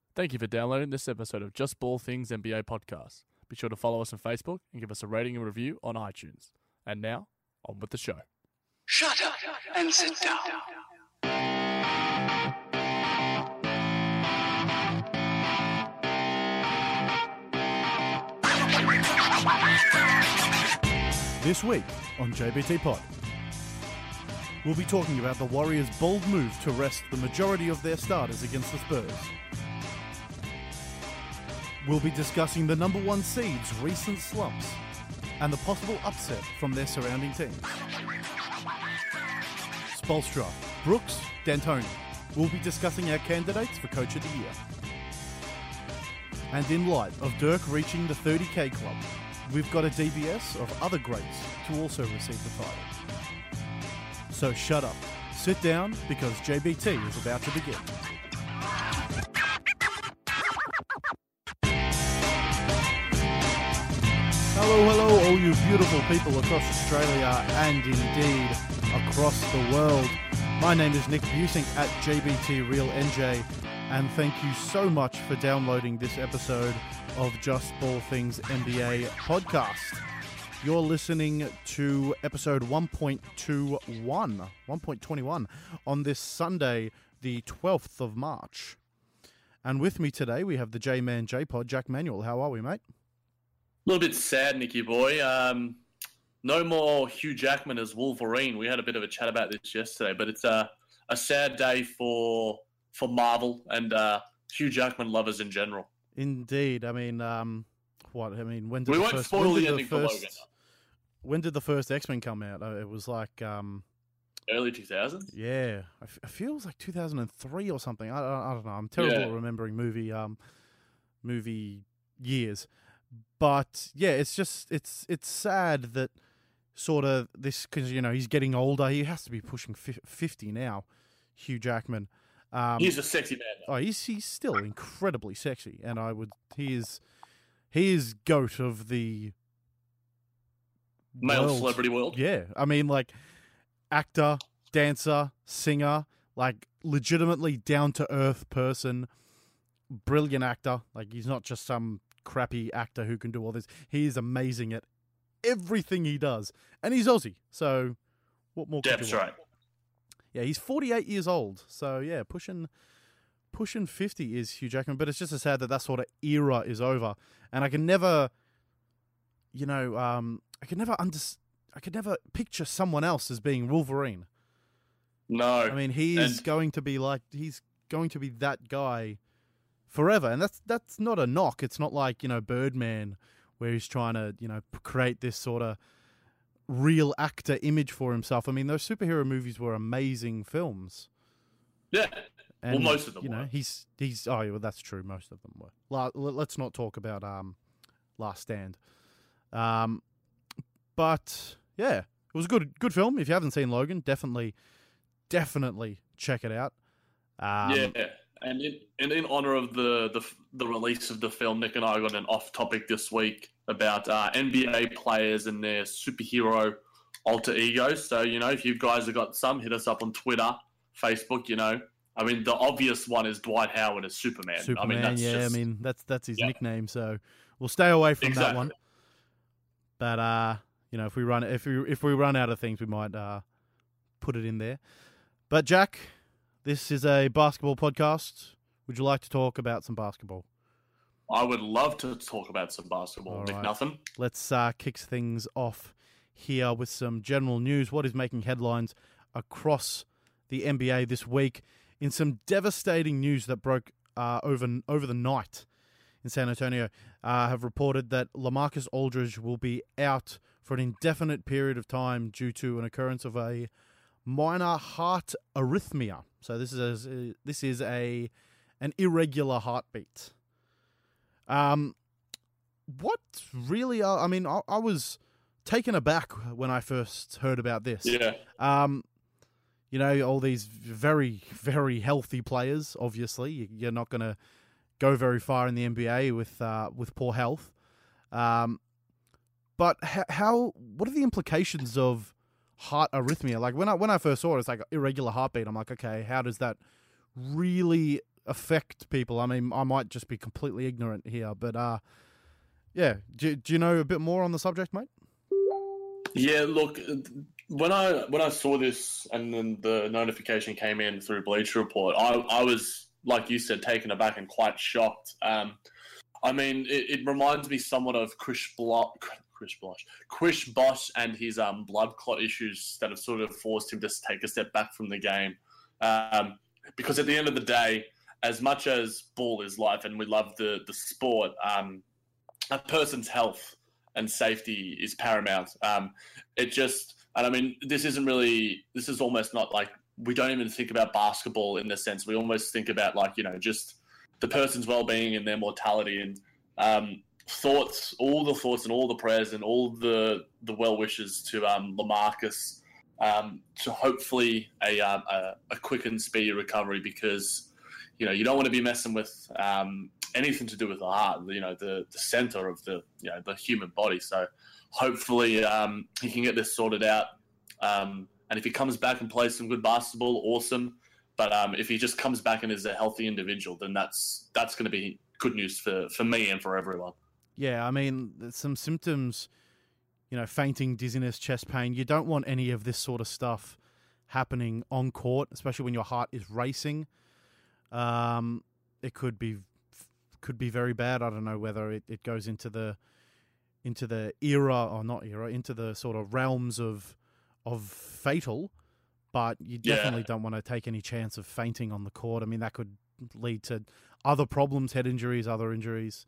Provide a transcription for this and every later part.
Thank you for downloading this episode of Just Ball Things NBA podcast. Be sure to follow us on Facebook and give us a rating and review on iTunes. And now, on with the show. Shut up and sit down. This week on JBT Pod, we'll be talking about the Warriors' bold move to rest the majority of their starters against the Spurs. We'll be discussing the number one seed's recent slumps and the possible upset from their surrounding teams. Spoelstra, Brooks, D'Antoni. We'll be discussing our candidates for Coach of the Year. And in light of Dirk reaching the 30K club, we've got a DBS of other greats to also receive the title. So shut up, sit down, because JBT is about to begin. Hello, all you beautiful people across Australia and indeed across the world. My name is Nick Busink at JBT Real NJ, and thank you so much for downloading this episode of Just Ball Things NBA podcast. You're listening to episode 1.21 on this Sunday, the 12th of March. And with me today, we have the J-Man J-Pod, Jack Manuel. How are we, mate? A little bit sad, Nicky boy. No more Hugh Jackman as Wolverine. We had a bit of a chat about this yesterday, but it's a sad day for Marvel and Hugh Jackman lovers in general. Indeed. I mean, when did we won't spoil the ending for Logan. When did the first X-Men come out? It was like early 2000s. Yeah, I feel it was like 2003 or something. I don't know. I'm terrible at remembering movie years. But yeah, it's just it's sad that sort of this, because he's getting older. He has to be pushing 50 now. Hugh Jackman. He's a sexy man, though. Oh, he's still incredibly sexy, and he is GOAT of the male world. Celebrity world. Yeah, I mean, like, actor, dancer, singer, like legitimately down to earth person, brilliant actor. Like, he's not just some crappy actor who can do all this. He is amazing at everything he does, and he's Aussie. So, what more? That's right. Yeah, he's 48 years old. So yeah, pushing 50 is Hugh Jackman. But it's just so sad that sort of era is over, and I can never, I could never picture someone else as being Wolverine. No, I mean he's going to be that guy forever, and that's not a knock. It's not like Birdman, where he's trying to create this sort of real actor image for himself. I mean, those superhero movies were amazing films. Yeah, and, well, most of them were. He's that's true. Most of them were. Let's not talk about Last Stand. But yeah, it was a good film. If you haven't seen Logan, definitely check it out. Yeah, and in honor of the release of the film, Nick and I got an off topic this week about NBA players and their superhero alter egos. So, if you guys have got some, hit us up on Twitter, Facebook, I mean, the obvious one is Dwight Howard as Superman. That's his nickname, so we'll stay away from that one. But, if we run out of things, we might put it in there. But, Jack, this is a basketball podcast. Would you like to talk about some basketball? I would love to talk about some basketball, All Nick right. Nothing. Let's kick things off here with some general news. What is making headlines across the NBA this week? In some devastating news that broke over the night in San Antonio, have reported that LaMarcus Aldridge will be out for an indefinite period of time due to an occurrence of a minor heart arrhythmia. So this is an irregular heartbeat. What really? I mean, I was taken aback when I first heard about this. Yeah. All these very, very healthy players. Obviously, you're not going to go very far in the NBA with poor health. But what are the implications of heart arrhythmia? Like when I first saw it, it's like irregular heartbeat. I'm like, okay, how does that really affect people? I mean, I might just be completely ignorant here, but yeah. Do you know a bit more on the subject, mate? Yeah, look, when I saw this and then the notification came in through Bleacher Report, I was, like you said, taken aback and quite shocked. I mean, it reminds me somewhat of Chris Bosh and his blood clot issues that have sort of forced him to take a step back from the game. Because at the end of the day, as much as ball is life and we love the sport, a person's health and safety is paramount. And I mean, this is almost not like, we don't even think about basketball in the sense. We almost think about like, just the person's well-being and their mortality, and all the thoughts and all the prayers and all the well wishes to LaMarcus, to hopefully a quick and speedy recovery, because you don't want to be messing with anything to do with the heart, the center of the human body. So hopefully he can get this sorted out, and if he comes back and plays some good basketball, awesome. But if he just comes back and is a healthy individual, then that's going to be good news for me and for everyone. Yeah, I mean, there's some symptoms, fainting, dizziness, chest pain. You don't want any of this sort of stuff happening on court, especially when your heart is racing. It could be very bad. I don't know whether it goes into the era or not era, into the sort of realms of fatal. But you definitely don't want to take any chance of fainting on the court. I mean, that could lead to other problems, head injuries, other injuries.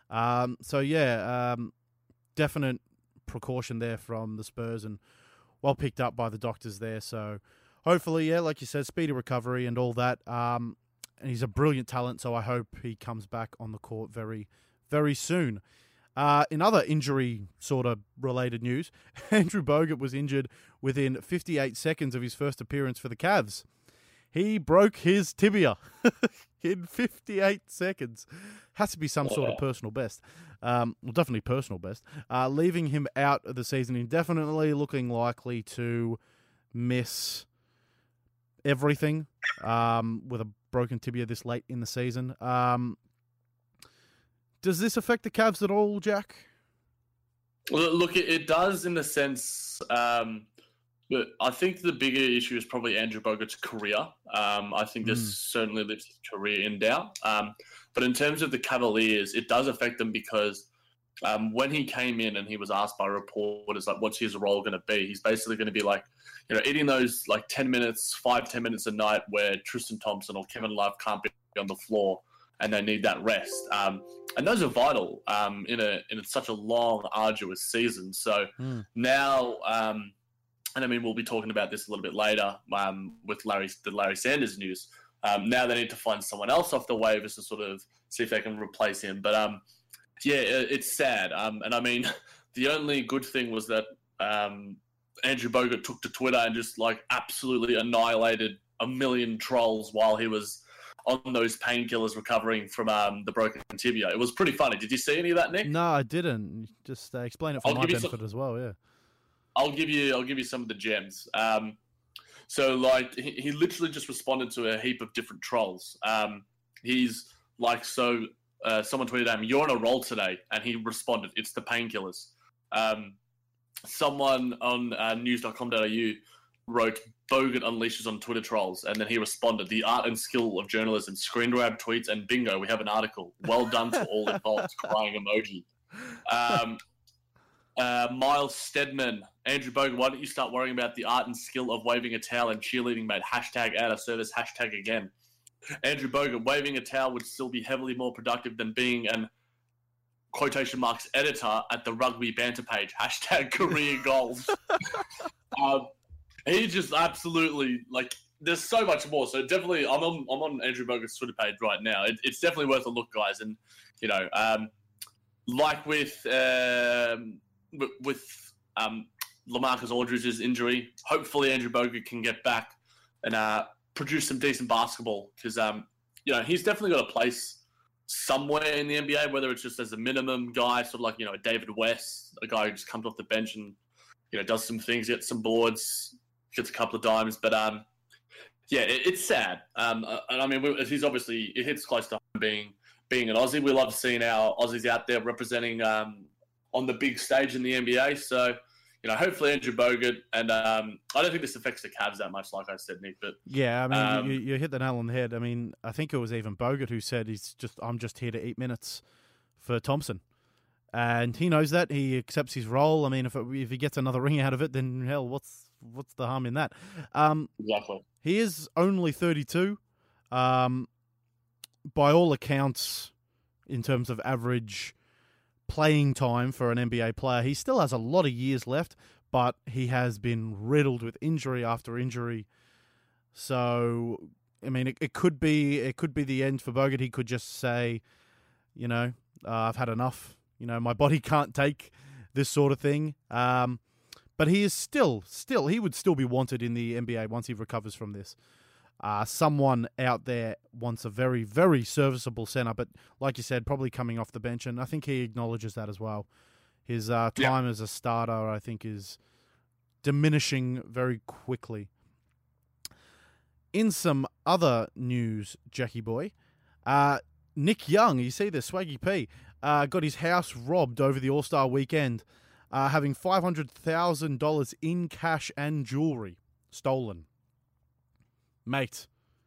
Definite precaution there from the Spurs, and well picked up by the doctors there. So hopefully, like you said, speedy recovery and all that. And he's a brilliant talent, so I hope he comes back on the court very, very soon. In other injury sort of related news, Andrew Bogut was injured within 58 seconds of his first appearance for the Cavs. He broke his tibia in 58 seconds. Has to be some sort of personal best. Definitely personal best. Leaving him out of the season indefinitely, looking likely to miss everything with a broken tibia this late in the season. Does this affect the Cavs at all, Jack? Well, look, it does in the sense, but I think the bigger issue is probably Andrew Bogut's career. I think this certainly leaves his career in doubt. But in terms of the Cavaliers, it does affect them because when he came in and he was asked by reporters, like, what's his role going to be? He's basically going to be like, eating those like 10 minutes a night where Tristan Thompson or Kevin Love can't be on the floor and they need that rest. And those are vital in such a long, arduous season. So now, and I mean, we'll be talking about this a little bit later with the Larry Sanders news. Now they need to find someone else off the waivers to sort of see if they can replace him. But it's sad. And I mean, the only good thing was that Andrew Bogut took to Twitter and just like absolutely annihilated a million trolls while he was on those painkillers recovering from the broken tibia. It was pretty funny. Did you see any of that, Nick? No, I didn't. Just explain it for my benefit as well, yeah. I'll give you some of the gems. So, like, he literally just responded to a heap of different trolls. He's like, someone tweeted at him, "You're on a roll today," and he responded, "It's the painkillers." Someone on news.com.au wrote, "Bogut unleashes on Twitter trolls," and then he responded, "The art and skill of journalism, screen grab tweets, and bingo, we have an article. Well done to all involved," crying emoji. Miles Stedman, Andrew Bogut, why don't you start worrying about the art and skill of waving a towel and cheerleading, mate? Hashtag out of service, hashtag again. Andrew Bogut, waving a towel would still be heavily more productive than being an quotation marks editor at the rugby banter page. Hashtag career goals. He just absolutely, like, there's so much more. So definitely, I'm on Andrew Bogut's Twitter page right now. It's definitely worth a look, guys. And, like with LaMarcus Aldridge's injury, hopefully Andrew Bogut can get back and produce some decent basketball because, he's definitely got a place somewhere in the NBA, whether it's just as a minimum guy, sort of like, a David West, a guy who just comes off the bench and, does some things, gets some boards, gets a couple of dimes. But, Yeah, it's sad. And I mean, he's obviously, it hits close to home being an Aussie. We love seeing our Aussies out there representing on the big stage in the NBA. So, hopefully Andrew Bogut, and I don't think this affects the Cavs that much, like I said, Nick. But yeah, I mean, you hit the nail on the head. I mean, I think it was even Bogut who said I'm just here to eat minutes for Thompson, and he knows that. He accepts his role. I mean, if he gets another ring out of it, then hell, what's the harm in that? Exactly. He is only 32. By all accounts, in terms of average playing time for an NBA player, he still has a lot of years left, but he has been riddled with injury after injury. So, I mean, it could be the end for Bogut. He could just say, I've had enough. My body can't take this sort of thing. But he is still, he would still be wanted in the NBA once he recovers from this. Someone out there wants a very, very serviceable center, but like you said, probably coming off the bench, and I think he acknowledges that as well. His time as a starter, I think, is diminishing very quickly. In some other news, Jackie boy, Nick Young, you see this, Swaggy P, got his house robbed over the All-Star weekend, having $500,000 in cash and jewelry stolen. Mate,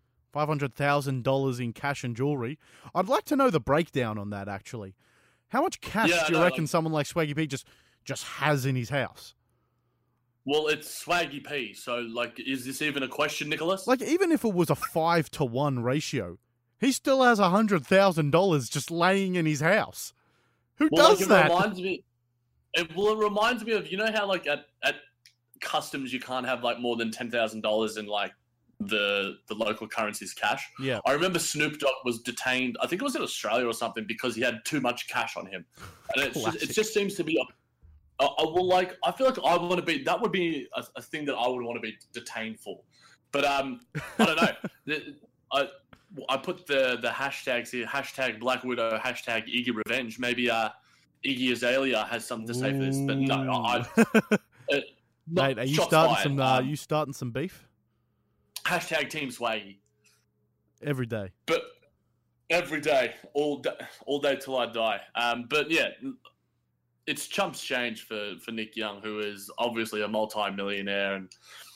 $500,000 in cash and jewelry. I'd like to know the breakdown on that, actually. How much cash do you reckon someone like Swaggy P just has in his house? Well, it's Swaggy P, so, is this even a question, Nicholas? Even if it was a 5-to-1 ratio, he still has $100,000 just laying in his house. Who does that? It reminds me of, how, at customs you can't have, more than $10,000 in, the local currency's cash. Yeah. I remember Snoop Dogg was detained, I think it was in Australia or something, because he had too much cash on him. And it just seems to be, I feel like I want to be, that would be a thing that I would want to be detained for. But I don't know. I put the hashtags here, hashtag Black Widow, hashtag Iggy Revenge. Maybe Iggy Azalea has something to say for this, but no, Mate, are you starting some beef? Hashtag Team Swaggy. Every day. But every day, all day till I die. But yeah, it's chumps change for Nick Young, who is obviously a multi-millionaire and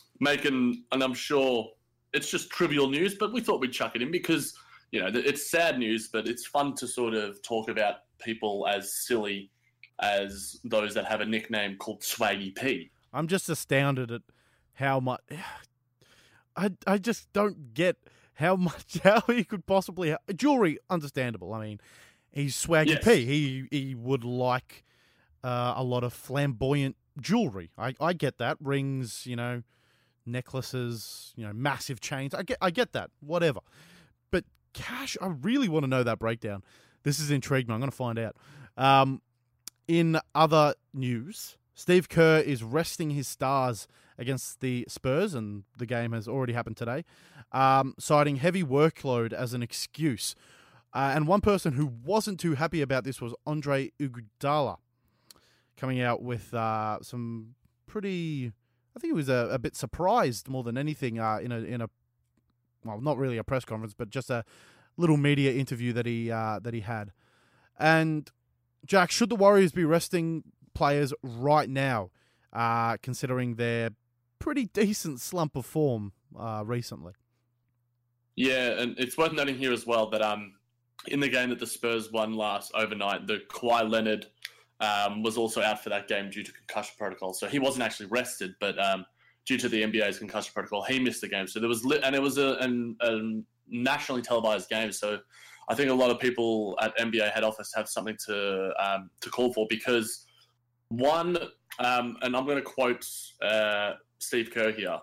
I'm sure it's just trivial news, but we thought we'd chuck it in because, it's sad news, but it's fun to sort of talk about people as silly as those that have a nickname called Swaggy P. I'm just astounded at how much... I just don't get how he could possibly have... Jewelry, understandable. I mean, he's Swaggy P. He would like a lot of flamboyant jewelry. I get that. Rings, necklaces, massive chains. I get that. Whatever. But cash, I really want to know that breakdown. This is intriguing. I'm going to find out. In other news, Steve Kerr is resting his stars against the Spurs, and the game has already happened today, citing heavy workload as an excuse. And one person who wasn't too happy about this was Andre Iguodala, coming out with some pretty... I think he was a bit surprised more than anything in a well, not really a press conference, but just a little media interview that he had. And Jack, should the Warriors be resting players right now, considering their pretty decent slump of form recently? Yeah, and it's worth noting here as well that in the game that the Spurs won last overnight, the Kawhi Leonard was also out for that game due to concussion protocol. So he wasn't actually rested, but due to the NBA's concussion protocol, he missed the game. So there was, and it was a nationally televised game. So I think a lot of people at NBA head office have something to call for because one, and I'm going to quote Steve Kerr here.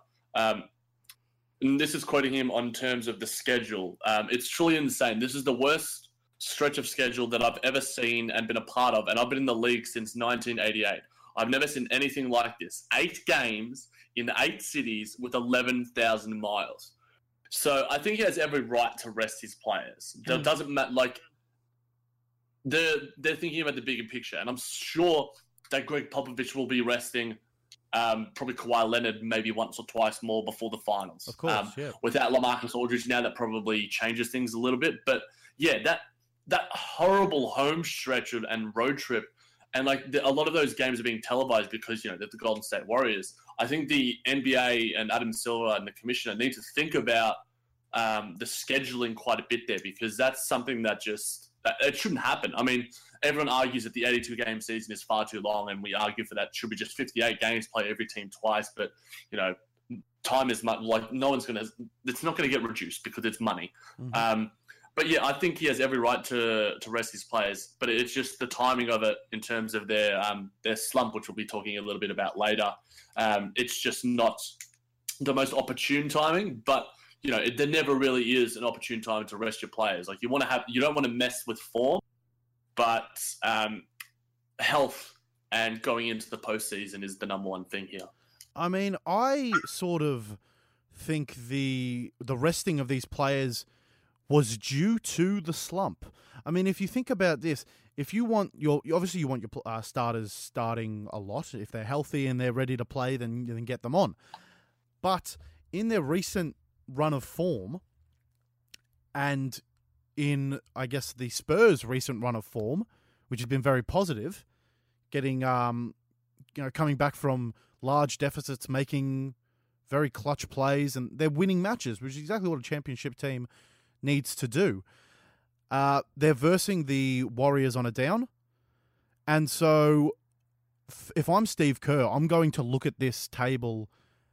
And this is quoting him on terms of the schedule. It's truly insane. This is the worst stretch of schedule that I've ever seen and been a part of. And I've been in the league since 1988. I've never seen anything like this. 8 games in 8 cities with 11,000 miles. So I think he has every right to rest his players. It doesn't matter. Like, they're thinking about the bigger picture. And I'm sure that Greg Popovich will be resting Probably Kawhi Leonard maybe once or twice more before the finals. Of course, yeah. Without LaMarcus Aldridge now, that probably changes things a little bit. But yeah, that horrible home stretch and road trip, and a lot of those games are being televised because they're the Golden State Warriors. I think the NBA and Adam Silver and the commissioner need to think about the scheduling quite a bit there, because that's something that it shouldn't happen. I mean, everyone argues that the 82-game season is far too long, and we argue for that should be just 58 games, play every team twice. But time is much it's not going to get reduced because it's money. Mm-hmm. But yeah, I think he has every right to rest his players, but it's just the timing of it in terms of their slump, which we'll be talking a little bit about later. It's just not the most opportune timing, but there never really is an opportune time to rest your players. You don't want to mess with form, but health and going into the postseason is the number one thing here. I mean, I sort of think the resting of these players was due to the slump. I mean, if you think about this, if you want your starters starting a lot. If they're healthy and they're ready to play, then get them on. But in their recent run of form, and in, I guess, the Spurs' recent run of form, which has been very positive, getting, coming back from large deficits, making very clutch plays, and they're winning matches, which is exactly what a championship team needs to do. They're versing the Warriors on a down, and so if I'm Steve Kerr, I'm going to look at this table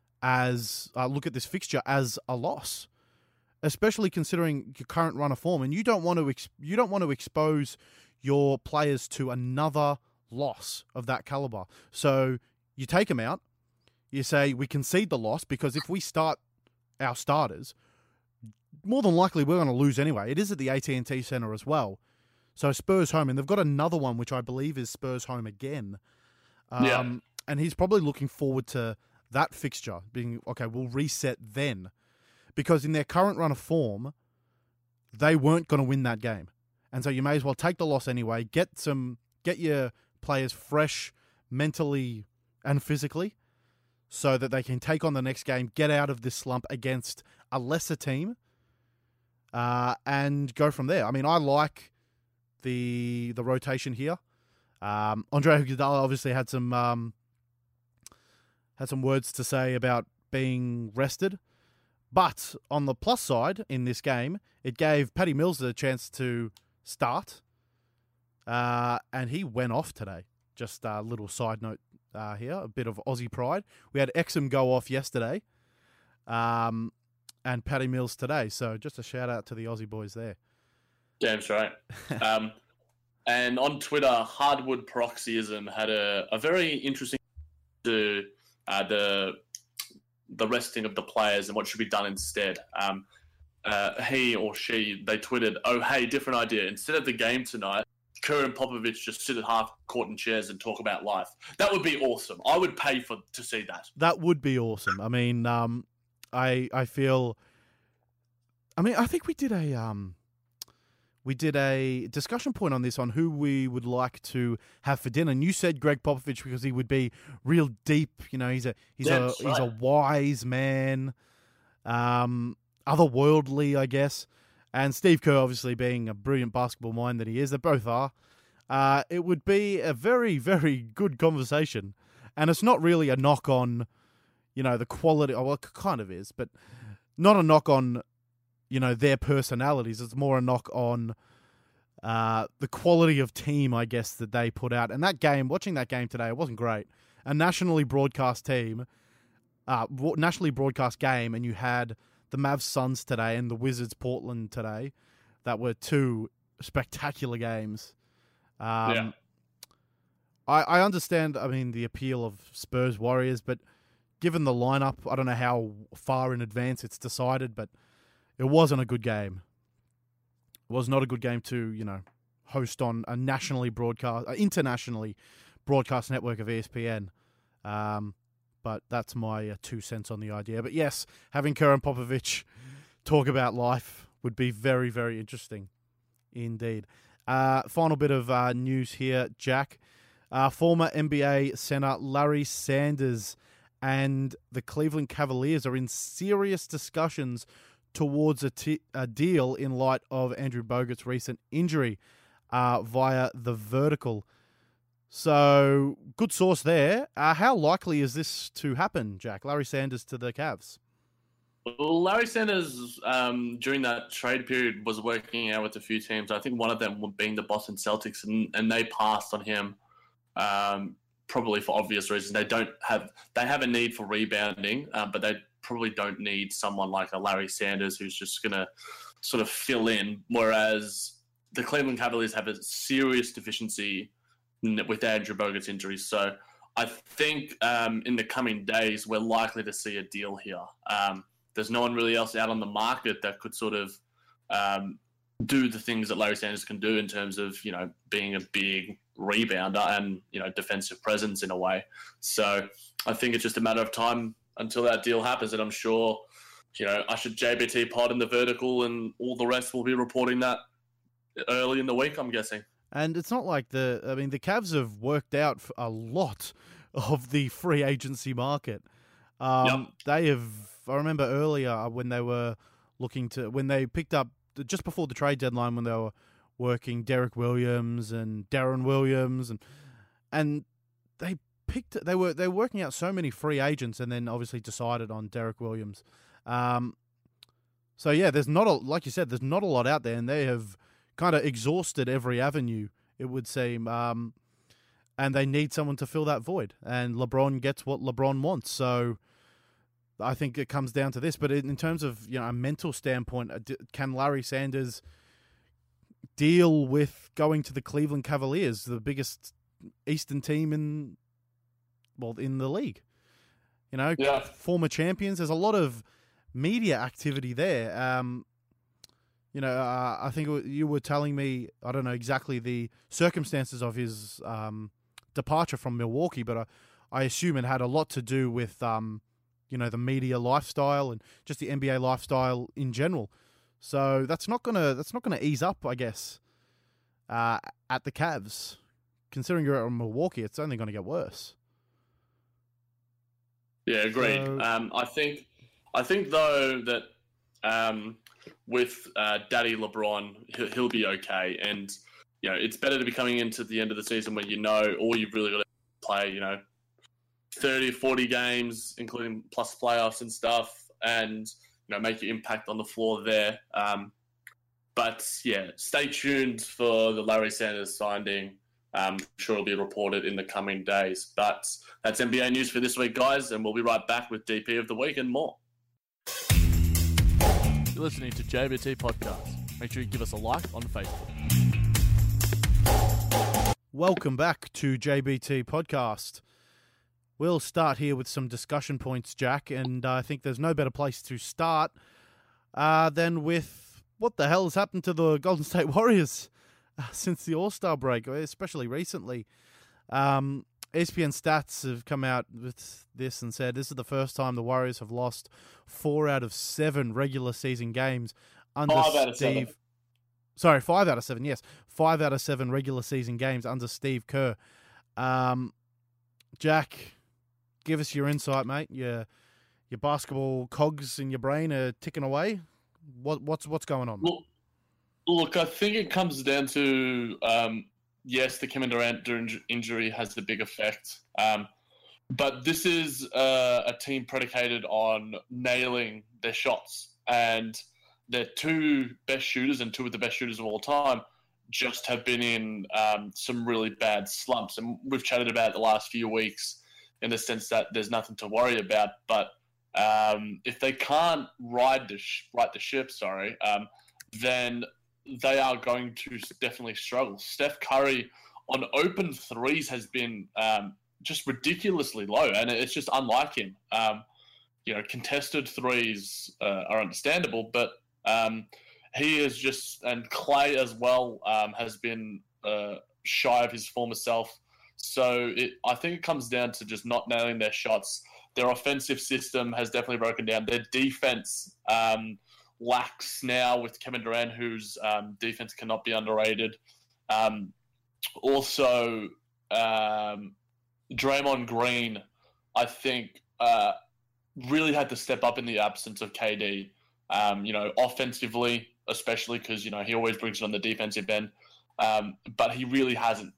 look at this fixture as a loss, especially considering your current run of form, and you don't want to expose your players to another loss of that caliber. So you take them out. You say we concede the loss, because if we start our starters, more than likely we're going to lose anyway. It is at the AT&T Centre as well. So Spurs home, and they've got another one which I believe is Spurs home again. And he's probably looking forward to that fixture, being, okay, we'll reset then. Because in their current run of form, they weren't going to win that game. And so you may as well take the loss anyway, get your players fresh mentally and physically, so that they can take on the next game, get out of this slump against a lesser team, and go from there. I mean, I like the rotation here. Andre Iguodala obviously had some words to say about being rested. But on the plus side in this game, it gave Patty Mills a chance to start. And he went off today. Just a little side note here, a bit of Aussie pride. We had Exum go off yesterday, and Patty Mills today. So just a shout out to the Aussie boys there. Damn right. And on Twitter, Hardwood Paroxysm had a very interesting to the resting of the players and what should be done instead. He or she, they tweeted, "Oh, hey, different idea. Instead of the game tonight, Kerr and Popovich just sit at half court in chairs and talk about life." That would be awesome. I would pay to see that. That would be awesome. I mean, I feel. I mean, I think we did a discussion point on this, on who we would like to have for dinner. And you said Greg Popovich because he would be real deep. He's a wise man, otherworldly, I guess. And Steve Kerr, obviously being a brilliant basketball mind that he is, they both are. It would be a very, very good conversation. And it's not really a knock on, the quality. Well, it kind of is, but not a knock on, their personalities. It's more a knock on the quality of team, I guess, that they put out. And that game, watching that game today, it wasn't great. A nationally broadcast team, nationally broadcast game, and you had the Mavs Suns today and the Wizards Portland today. That were two spectacular games. I understand, the appeal of Spurs Warriors, but given the lineup, I don't know how far in advance it's decided, but it wasn't a good game. It was not a good game to, host on a internationally broadcast network of ESPN. But that's my 2 cents on the idea. But yes, having Kerr and Popovich talk about life would be very, very interesting indeed. Final bit of news here, Jack. Former NBA center Larry Sanders and the Cleveland Cavaliers are in serious discussions towards a deal in light of Andrew Bogut's recent injury via the vertical. So, good source there. How likely is this to happen, Jack? Larry Sanders to the Cavs? Well, Larry Sanders, during that trade period, was working out with a few teams. I think one of them being the Boston Celtics, and they passed on him, probably for obvious reasons. They have a need for rebounding, but they probably don't need someone like a Larry Sanders who's just going to sort of fill in. Whereas the Cleveland Cavaliers have a serious deficiency with Andrew Bogut's injuries. So I think in the coming days, we're likely to see a deal here. There's no one really else out on the market that could sort of do the things that Larry Sanders can do in terms of, being a big rebounder and, defensive presence in a way. So I think it's just a matter of time until that deal happens. And I'm sure, Usher JBT Pod in the vertical and all the rest will be reporting that early in the week, I'm guessing. And it's not like the Cavs have worked out a lot of the free agency market. They have, I remember earlier when they were when they picked up, just before the trade deadline, when they were working Derek Williams and Darren Williams, and they were working out so many free agents, and then obviously decided on Derek Williams. So yeah, there's like you said, there's not a lot out there, and they have kind of exhausted every avenue, it would seem, and they need someone to fill that void. And LeBron gets what LeBron wants, so I think it comes down to this. But in terms of a mental standpoint, can Larry Sanders deal with going to the Cleveland Cavaliers, the biggest Eastern team in the league? Former champions. There's a lot of media activity there. I think you were telling me, I don't know exactly the circumstances of his departure from Milwaukee, but I assume it had a lot to do with, the media lifestyle and just the NBA lifestyle in general. So that's not gonna ease up, I guess, at the Cavs. Considering you're at Milwaukee, it's only going to get worse. Yeah, agreed. So, I think though that with Daddy LeBron, he'll be okay. And it's better to be coming into the end of the season when all you've really got to play, 30, 40 games, including plus playoffs and stuff, and make your impact on the floor there. But yeah, stay tuned for the Larry Sanders signing. I'm sure it'll be reported in the coming days. But that's NBA news for this week, guys, and we'll be right back with DP of the week and more. You're listening to JBT Podcast. Make sure you give us a like on Facebook. Welcome back to JBT Podcast. We'll start here with some discussion points, Jack, and I think there's no better place to start than with what the hell has happened to the Golden State Warriors since the All-Star break, especially recently. ESPN Stats have come out with this and said this is the first time the Warriors have lost 4 out of 7 regular season games under 5 out of 7. Sorry, 5 out of 7, yes. 5 out of 7 regular season games under Steve Kerr. Jack, give us your insight, mate. Your basketball cogs in your brain are ticking away. What's going on? Look, I think it comes down to, yes, the Kevin Durant injury has the big effect. But this is a team predicated on nailing their shots. And their 2 best shooters and 2 of the best shooters of all time just have been in some really bad slumps. And we've chatted about it the last few weeks in the sense that there's nothing to worry about. But if they can't right the ship, then they are going to definitely struggle. Steph Curry on open threes has been just ridiculously low, and it's just unlike him. Contested threes are understandable, but he is just, and Clay as well has been shy of his former self. So I think it comes down to just not nailing their shots. Their offensive system has definitely broken down. Their defense lacks now with Kevin Durant, whose defense cannot be underrated. Also, Draymond Green, I think, really had to step up in the absence of KD. Offensively, especially because he always brings it on the defensive end, but he really hasn't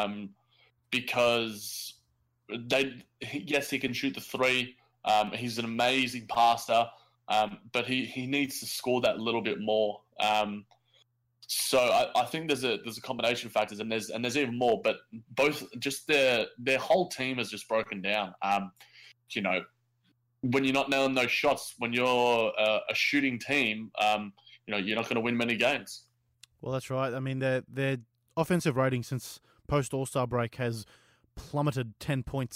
because yes, he can shoot the three. He's an amazing passer, but he needs to score that little bit more. So I think there's a combination of factors, and there's even more. But both just their whole team has just broken down. When you're not nailing those shots, when you're a shooting team, you're not going to win many games. Well, that's right. I mean, their offensive rating since post All-Star break has plummeted 10 points.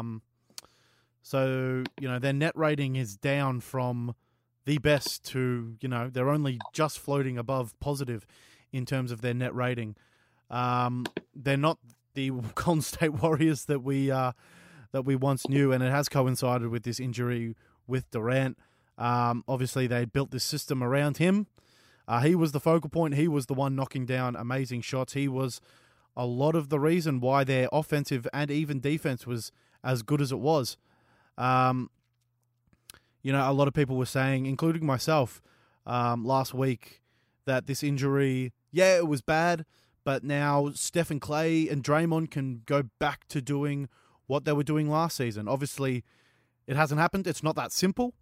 So their net rating is down from the best to they're only just floating above positive in terms of their net rating. They're not the Golden State Warriors that we once knew, and it has coincided with this injury with Durant. Obviously, they built this system around him. He was the focal point. He was the one knocking down amazing shots. He was a lot of the reason why their offensive and even defense was as good as it was. A lot of people were saying, including myself, last week, that this injury, it was bad, but now Steph and Clay and Draymond can go back to doing what they were doing last season. Obviously, it hasn't happened. It's not that simple.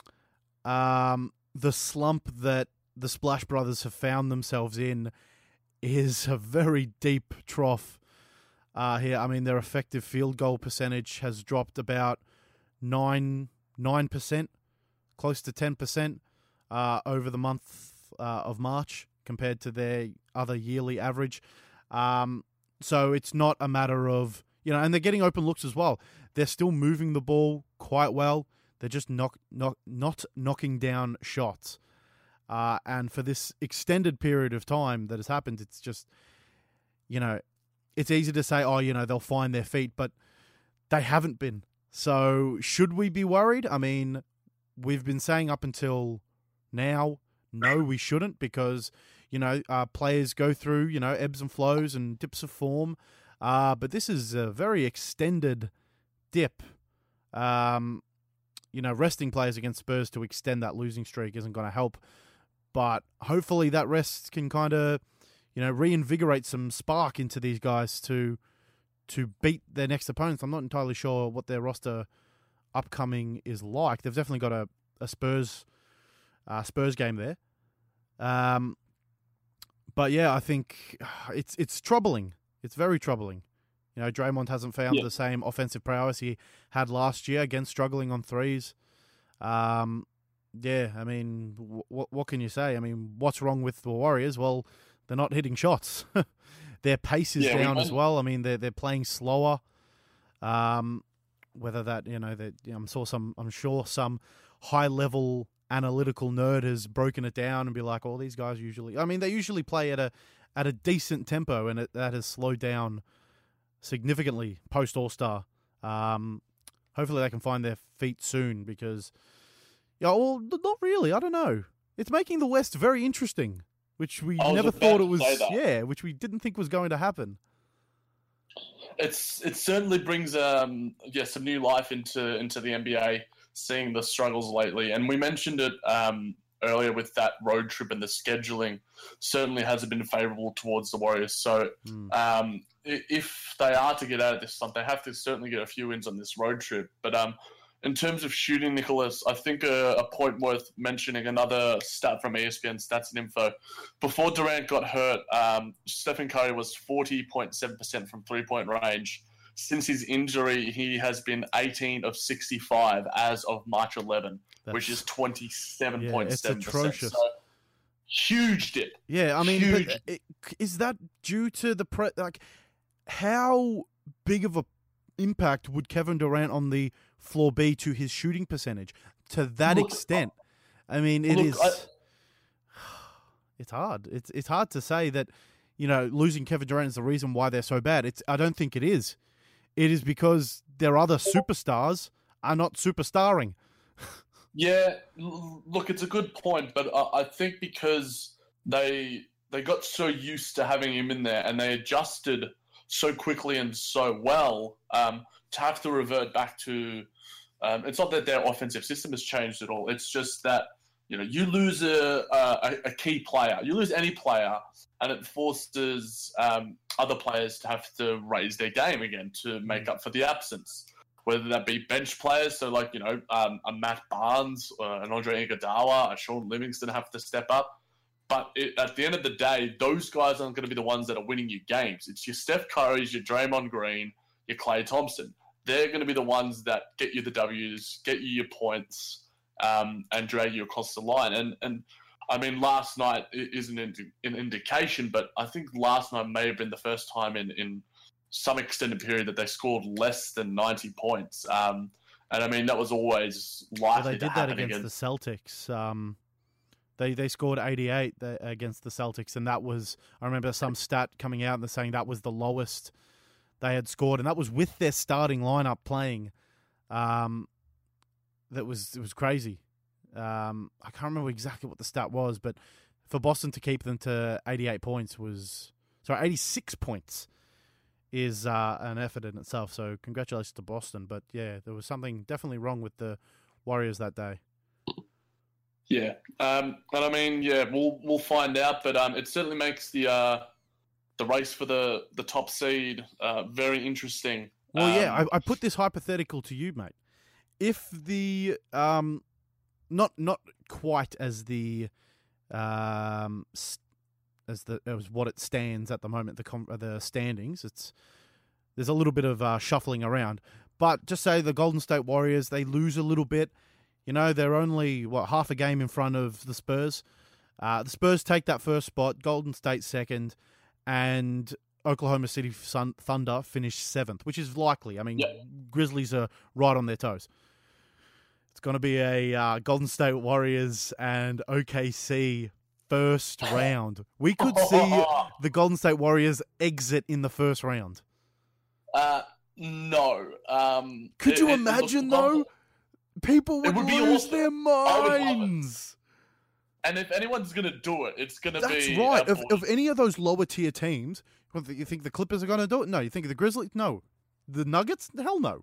The slump that the Splash Brothers have found themselves in is a very deep trough here. I mean, their effective field goal percentage has dropped about 9%, close to 10% over the month of March compared to their other yearly average. So it's not a matter of, and they're getting open looks as well. They're still moving the ball quite well. They're just not knocking down shots. And for this extended period of time that has happened, it's just, it's easy to say, they'll find their feet, but they haven't been. So should we be worried? I mean, we've been saying up until now, no, we shouldn't, because, players go through, ebbs and flows and dips of form. But this is a very extended dip. Resting players against Spurs to extend that losing streak isn't going to help. But hopefully that rest can kind of, reinvigorate some spark into these guys to beat their next opponents. I'm not entirely sure what their roster upcoming is like. They've definitely got a Spurs game there. But yeah, I think it's troubling. It's very troubling. Draymond hasn't found the same offensive prowess he had last year, again struggling on threes. I mean, what can you say? I mean, what's wrong with the Warriors? Well, they're not hitting shots. Their pace is down as well. I mean, they're playing slower. Whether that I'm sure some high level analytical nerd has broken it down and be like, "Oh, these guys they usually play at a decent tempo, and that has slowed down significantly post All-Star. Hopefully they can find their feet soon, because, not really. I don't know. It's making the West very interesting, which we never thought it was. Yeah, which we didn't think was going to happen. It certainly brings some new life into the NBA, seeing the struggles lately, and we mentioned it earlier with that road trip, and the scheduling certainly hasn't been favourable towards the Warriors. So if they are to get out of this slump, they have to certainly get a few wins on this road trip. But in terms of shooting, Nicholas, I think a point worth mentioning, another stat from ESPN Stats and Info. Before Durant got hurt, Stephen Curry was 40.7% from three-point range. Since his injury, he has been 18 of 65 as of March 11, which is 27.7%. It's atrocious. So, huge dip. Yeah, I mean, is that due to the how big of a impact would Kevin Durant on the floor be to his shooting percentage to that extent? I mean, it's hard. It's hard to say that, losing Kevin Durant is the reason why they're so bad. I don't think it is. It is because their other superstars are not superstarring. Yeah, look, it's a good point, but I think because they got so used to having him in there, and they adjusted so quickly and so well, to have to revert back to It's not that their offensive system has changed at all. It's just that, you lose a key player. You lose any player, and it forces other players to have to raise their game again to make up for the absence. Whether that be bench players, so like, a Matt Barnes, an Andre Iguodala, a Sean Livingston have to step up. But at the end of the day, those guys aren't going to be the ones that are winning you games. It's your Steph Currys, your Draymond Green, your Klay Thompson. They're going to be the ones that get you the W's, get you your points, and drag you across the line. And I mean, last night isn't an indication, but I think last night may have been the first time in some extended period that they scored less than 90 points. And I mean, that was always likely to happen. They did that against the Celtics. They scored 88 against the Celtics, and that was, I remember some stat coming out and saying that was the lowest they had scored, and that was with their starting lineup playing. It was crazy. I can't remember exactly what the stat was, but for Boston to keep them to 88 points 86 points is an effort in itself. So congratulations to Boston. But yeah, there was something definitely wrong with the Warriors that day. Yeah, and I mean, yeah, we'll find out, but it certainly makes the race for the top seed very interesting. Well, yeah, I put this hypothetical to you, mate. If the not quite as the as what it stands at the moment, the standings, there's a little bit of shuffling around, but just say the Golden State Warriors, they lose a little bit. They're only, half a game in front of the Spurs. The Spurs take that first spot, Golden State second, and Oklahoma City Thunder finish 7th, which is likely. I mean, Grizzlies are right on their toes. It's going to be a Golden State Warriors and OKC first round. We could see the Golden State Warriors exit in the first round. No. Could you imagine, though? People would lose their minds. And if anyone's going to do it, it's going to That's be... right. If any of those lower tier teams, you think the Clippers are going to do it? No. You think the Grizzlies? No. The Nuggets? Hell no.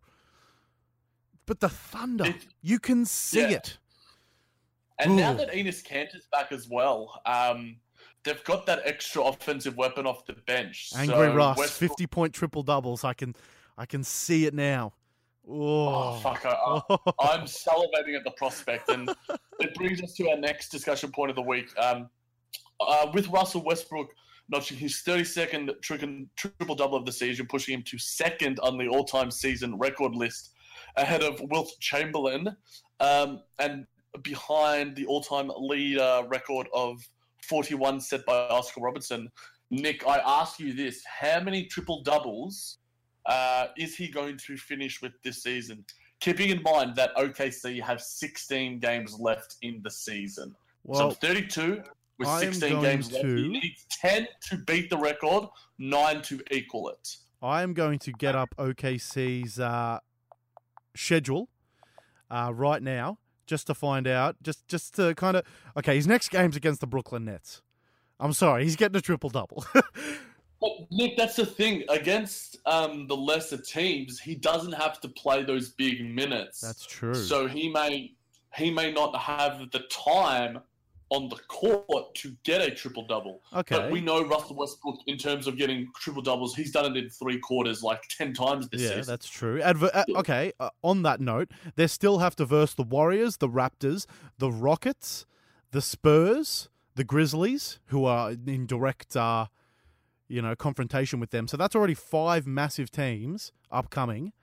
But the Thunder, you can see it. And now that Enes Kanter's back as well, they've got that extra offensive weapon off the bench. Angry Russ, 50-point triple doubles. I can see it now. Oh, fuck. I'm salivating at the prospect. And it brings us to our next discussion point of the week. With Russell Westbrook notching his 32nd triple-double of the season, pushing him to second on the all-time season record list, ahead of Wilt Chamberlain, and behind the all-time leader record of 41 set by Oscar Robertson. Nick, I ask you this. How many triple-doubles is he going to finish with this season? Keeping in mind that OKC have 16 games left in the season. Well, so 32 with 16 games left. He needs 10 to beat the record, 9 to equal it. I am going to get up OKC's schedule right now just to find out, just to kind of... Okay, his next game's against the Brooklyn Nets. I'm sorry, he's getting a triple-double. But Nick, that's the thing. Against the lesser teams, he doesn't have to play those big minutes. That's true. So he may not have the time on the court to get a triple-double. Okay. But we know Russell Westbrook, in terms of getting triple-doubles, he's done it in 3 quarters like 10 times this season. Yeah, that's true. Okay, on that note, they still have to verse the Warriors, the Raptors, the Rockets, the Spurs, the Grizzlies, who are in direct... confrontation with them. So that's already 5 massive teams upcoming,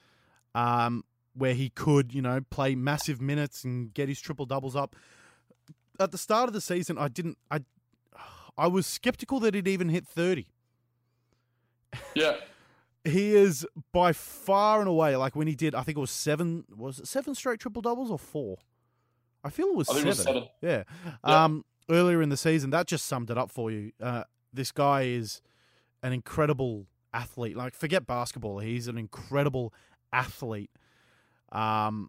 where he could, play massive minutes and get his triple doubles up. At the start of the season, I was skeptical that he'd even hit 30. Yeah. He is by far and away, like when he did, I think it was 7 straight triple doubles or 4? I feel it was 7. It was 7. Yeah. Earlier in the season, that just summed it up for you. This guy is an incredible athlete. Like, forget basketball. He's an incredible athlete. And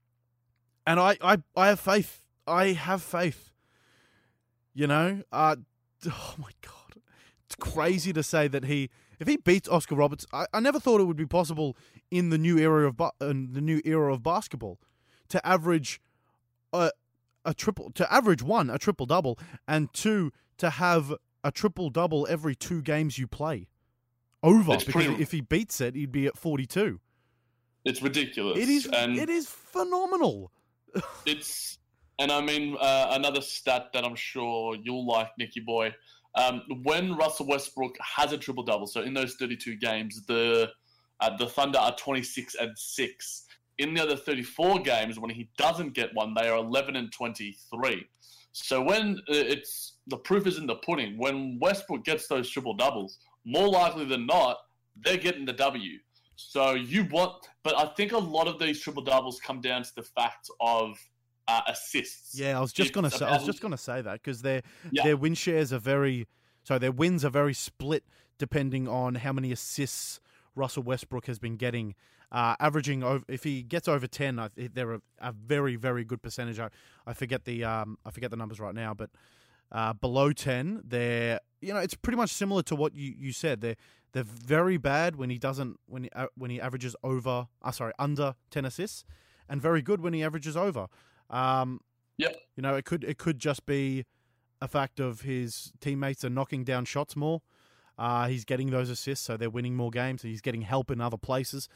I have faith. I have faith. Oh my God. it's crazy to say that if he beats Oscar Roberts, I never thought it would be possible in the new era of basketball to average a triple double, and two, to have a triple double every 2 games you play. If he beats it, he'd be at 42. It's ridiculous. It is phenomenal. And I mean, another stat that I'm sure you'll like, Nicky boy. When Russell Westbrook has a triple double, so in those 32 games, the Thunder are 26-6. In the other 34 games, when he doesn't get one, they are 11-23. So when the proof is in the pudding, when Westbrook gets those triple doubles, more likely than not, they're getting the W. So but I think a lot of these triple doubles come down to the fact of assists. Yeah, I was just gonna say that because their win shares are their wins are very split depending on how many assists Russell Westbrook has been getting. Averaging over, if he gets over 10, they're a very, very good percentage. I forget the numbers right now, but below 10, it's pretty much similar to what you said. They're very bad when he averages under 10 assists, and very good when he averages over. It could just be a fact of his teammates are knocking down shots more. He's getting those assists, so they're winning more games. He's getting help in other places.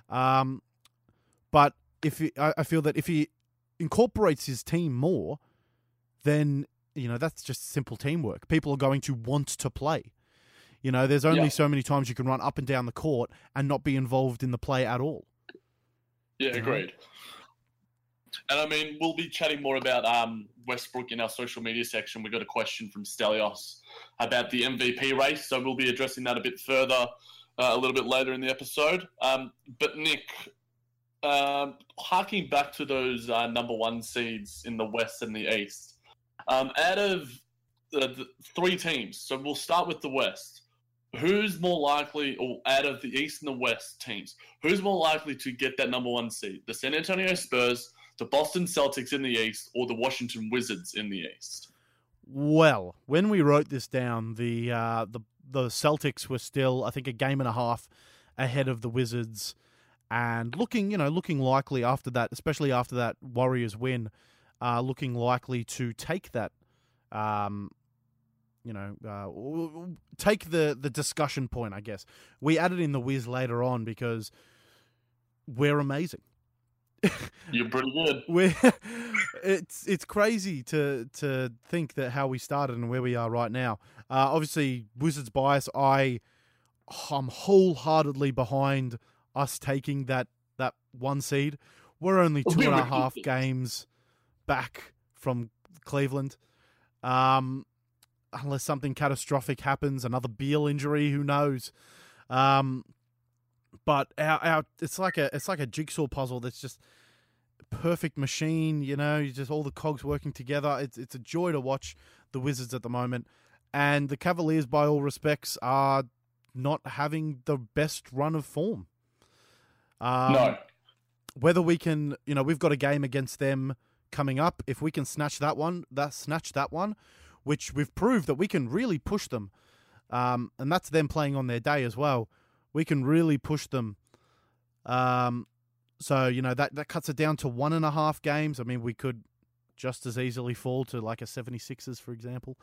But I feel that if he incorporates his team more, then that's just simple teamwork. People are going to want to play. There's only so many times you can run up and down the court and not be involved in the play at all. Yeah, agreed. And I mean, we'll be chatting more about Westbrook in our social media section. We got a question from Stelios about the MVP race, so we'll be addressing that a bit further a little bit later in the episode. But Nick, harking back to those number 1 seeds in the West and the East, out of the 3 teams, so we'll start with the West. Who's more likely, or out of the East and the West teams, who's more likely to get that number 1 seed? The San Antonio Spurs, the Boston Celtics in the East, or the Washington Wizards in the East? Well, when we wrote this down, the Celtics were still, I think, a game and a half ahead of the Wizards, and looking likely after that, especially after that Warriors win, looking likely to take that, take the discussion point, I guess. We added in the Wiz later on because we're amazing. You're pretty good. It's crazy to think that how we started and where we are right now. Obviously, Wizards bias. I'm wholeheartedly behind us taking that 1 seed. We're only 2.5 games back from Cleveland. Unless something catastrophic happens, another Beal injury, who knows? But it's like a jigsaw puzzle that's just a perfect machine, just all the cogs working together. It's a joy to watch the Wizards at the moment. And the Cavaliers, by all respects, are not having the best run of form. No. Whether we can, we've got a game against them coming up. If we can snatch that one, which we've proved that we can really push them, and that's them playing on their day as well. We can really push them. So, that cuts it down to 1.5 games. I mean, we could just as easily fall to like a 76ers, for example.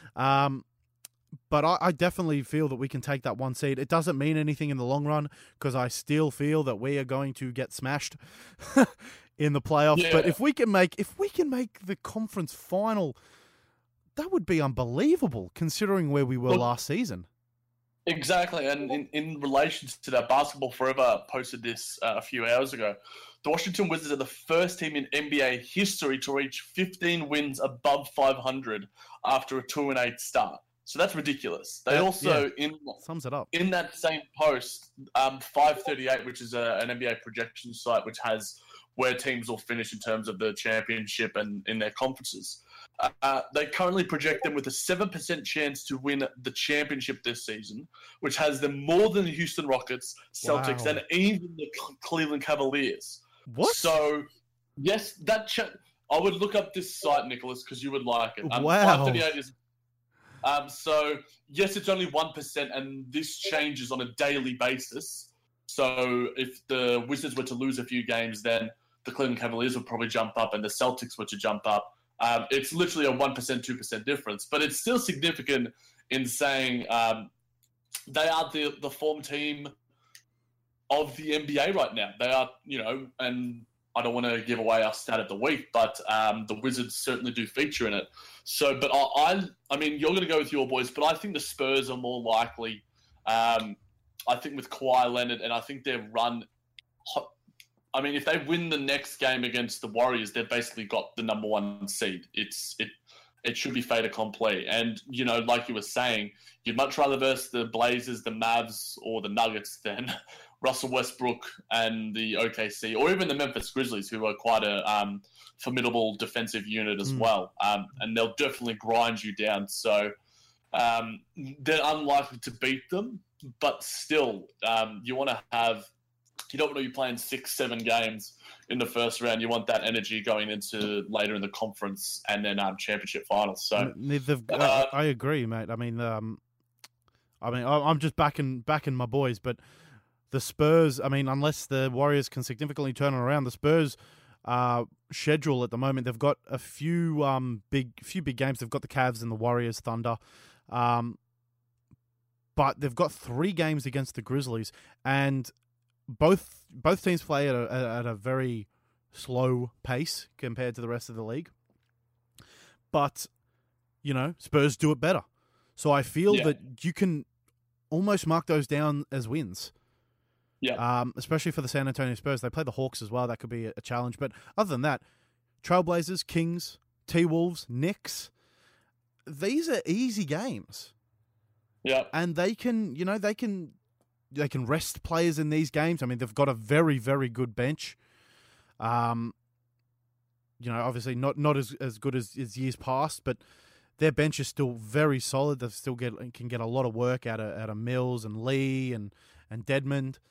But I definitely feel that we can take that 1 seed. It doesn't mean anything in the long run because I still feel that we are going to get smashed in the playoffs. Yeah. But if we can make the conference final, that would be unbelievable considering where we were last season. Exactly, and in relation to that, Basketball Forever posted this a few hours ago. The Washington Wizards are the first team in NBA history to reach 15 wins above 500 after a 2-8 start. So that's ridiculous. They sums it up. In that same post, 538, which is an NBA projection site, which has where teams will finish in terms of the championship and in their conferences. They currently project them with a 7% chance to win the championship this season, which has them more than the Houston Rockets, Celtics, and even the Cleveland Cavaliers. What? So, yes, I would look up this site, Nicholas, because you would like it. Wow. So yes, it's only 1%, and this changes on a daily basis. So if the Wizards were to lose a few games, then the Cleveland Cavaliers would probably jump up, and the Celtics were to jump up. It's literally a 1%, 2% difference, but it's still significant in saying they are the form team of the NBA right now. They are, and I don't want to give away our stat of the week, but the Wizards certainly do feature in it. So, but I mean, you're going to go with your boys, but I think the Spurs are more likely. I think with Kawhi Leonard, and I think their run. I mean, if they win the next game against the Warriors, they've basically got the number 1 seed. It should be fait accompli. And, like you were saying, you'd much rather verse the Blazers, the Mavs, or the Nuggets than Russell Westbrook and the OKC, or even the Memphis Grizzlies, who are quite a formidable defensive unit as well. And they'll definitely grind you down. So they're unlikely to beat them, but still, you want to have... You don't want to be playing 6-7 games in the first round. You want that energy going into later in the conference and then championship finals. So I agree, mate. I mean, I'm just backing my boys, but the Spurs. I mean, unless the Warriors can significantly turn it around, the Spurs schedule at the moment, they've got a few big games. They've got the Cavs and the Warriors, Thunder, but they've got 3 games against the Grizzlies, and both teams play at a very slow pace compared to the rest of the league. But, Spurs do it better. So I feel that you can almost mark those down as wins. Yeah. Especially for the San Antonio Spurs. They play the Hawks as well. That could be a challenge. But other than that, Trailblazers, Kings, T-Wolves, Knicks, these are easy games. Yeah. And they can rest players in these games. I mean, they've got a very, very good bench. Obviously not as good as years past, but their bench is still very solid. They still can get a lot of work out of Mills and Lee and Dedmond.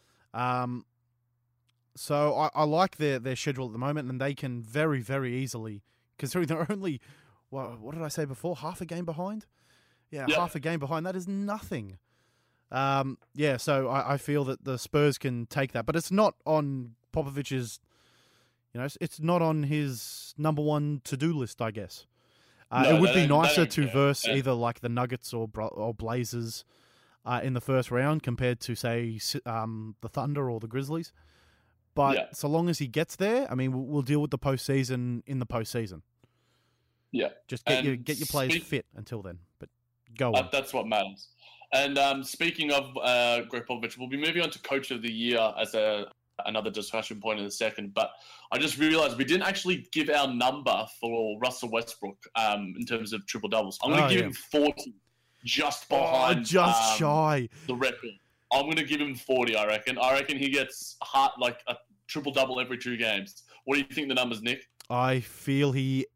So I like their schedule at the moment, and they can very, very easily, considering they're only, what did I say before? Half a game behind? Yeah, half a game behind. That is nothing. So I feel that the Spurs can take that, but it's not on Popovich's, it's not on his number 1 to-do list, I guess. It would be nicer to verse either like the Nuggets or Blazers in the first round compared to, say, the Thunder or the Grizzlies. But so long as he gets there, I mean, we'll deal with the postseason in the postseason. Yeah. Just get your players fit until then, but go on. That's what matters. And speaking of Greg Popovich, we'll be moving on to Coach of the Year as another discussion point in a second. But I just realized we didn't actually give our number for Russell Westbrook in terms of triple doubles. I'm going to give him 40, just behind, just shy the record. I'm going to give him 40. I reckon he gets like a triple double every 2 games. What do you think the numbers, Nick? I feel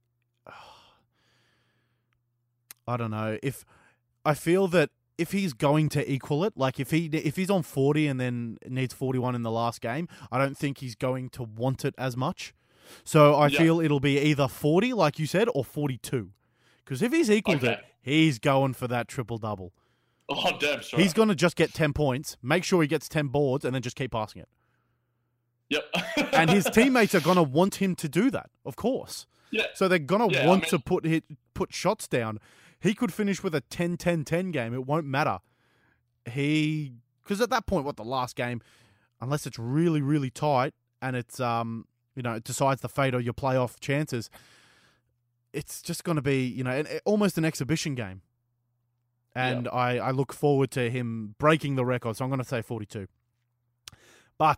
I don't know I feel that. If he's going to equal it, like if he's on 40 and then needs 41 in the last game, I don't think he's going to want it as much. So I feel it'll be either 40, like you said, or 42. Because if he's equaled it, he's going for that triple-double. Oh, damn sure. He's going to just get 10 points, make sure he gets 10 boards, and then just keep passing it. Yep. And his teammates are going to want him to do that, of course. Yeah. So they're going to want to put shots down. He could finish with a 10-10-10 game. It won't matter. Because at that point, the last game, unless it's really, really tight and it's, it decides the fate of your playoff chances, it's just going to be, almost an exhibition game. And I look forward to him breaking the record. So I'm going to say 42. But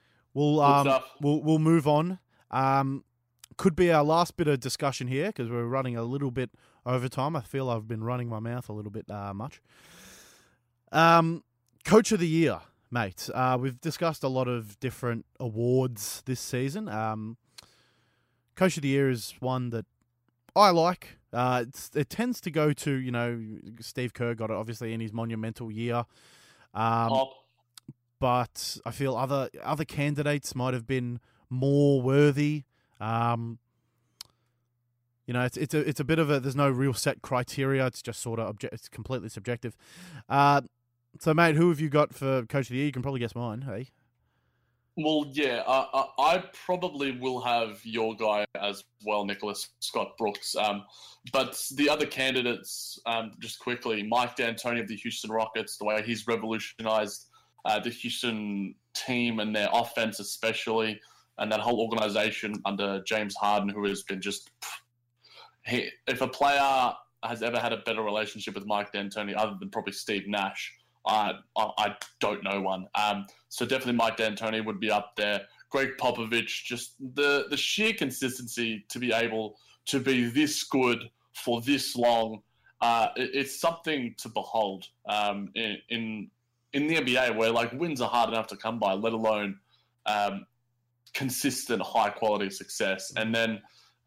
we'll move on. Could be our last bit of discussion here because we're running a little bit over time. I feel I've been running my mouth a little bit much. Coach of the Year, mate. We've discussed a lot of different awards this season. Coach of the Year is one that I like. It tends to go to, Steve Kerr got it obviously in his monumental year. But I feel other candidates might have been more worthy. it's a bit of a, there's no real set criteria. It's just sort of it's completely subjective. So, mate, who have you got for Coach of the Year? You can probably guess mine, hey? Well, yeah, I probably will have your guy as well, Nicholas Scott Brooks. But the other candidates, just quickly, Mike D'Antoni of the Houston Rockets, the way he's revolutionized the Houston team and their offense especially, and that whole organization under James Harden, who has been just... if a player has ever had a better relationship with Mike D'Antoni other than probably Steve Nash, I don't know one. So definitely Mike D'Antoni would be up there. Greg Popovich, just the sheer consistency to be able to be this good for this long, it's something to behold in the NBA, where like wins are hard enough to come by, let alone consistent high quality success. And then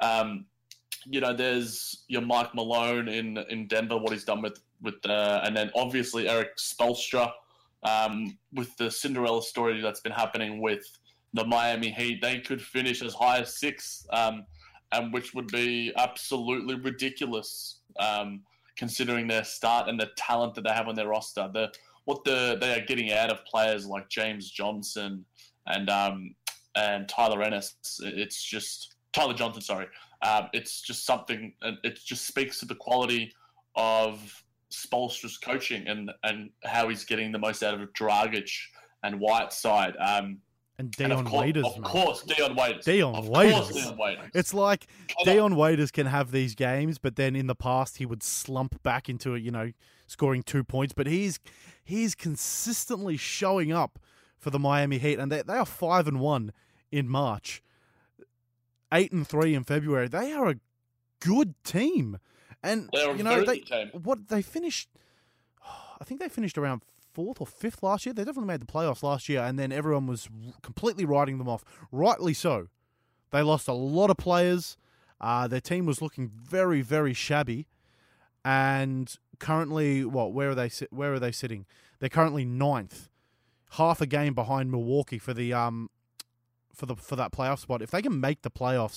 there's your Mike Malone in Denver, what he's done with and then obviously Eric Spoelstra with the Cinderella story that's been happening with the Miami Heat. They could finish as high as 6, and which would be absolutely ridiculous considering their start and the talent that they have on their roster. They are getting out of players like James Johnson and Tyler Ennis. It's just Tyler Johnson. Sorry. It's just something, and it just speaks to the quality of Spoelstra's coaching and how he's getting the most out of Dragic and Whiteside. And Dion Waiters, of course, Dion Waiters. Dion Waiters. It's like Dion Waiters can have these games, but then in the past he would slump back into it, scoring 2 points. But he's consistently showing up for the Miami Heat, and they are 5-1 in March, 8-3 in February. They are a good team. And they finished. I think they finished around 4th or 5th last year. They definitely made the playoffs last year, and then everyone was completely writing them off. Rightly so. They lost a lot of players. Their team was looking very, very shabby. And currently, where are they sitting? They're currently 9th, half a game behind Milwaukee for the for that playoff spot. If they can make the playoffs,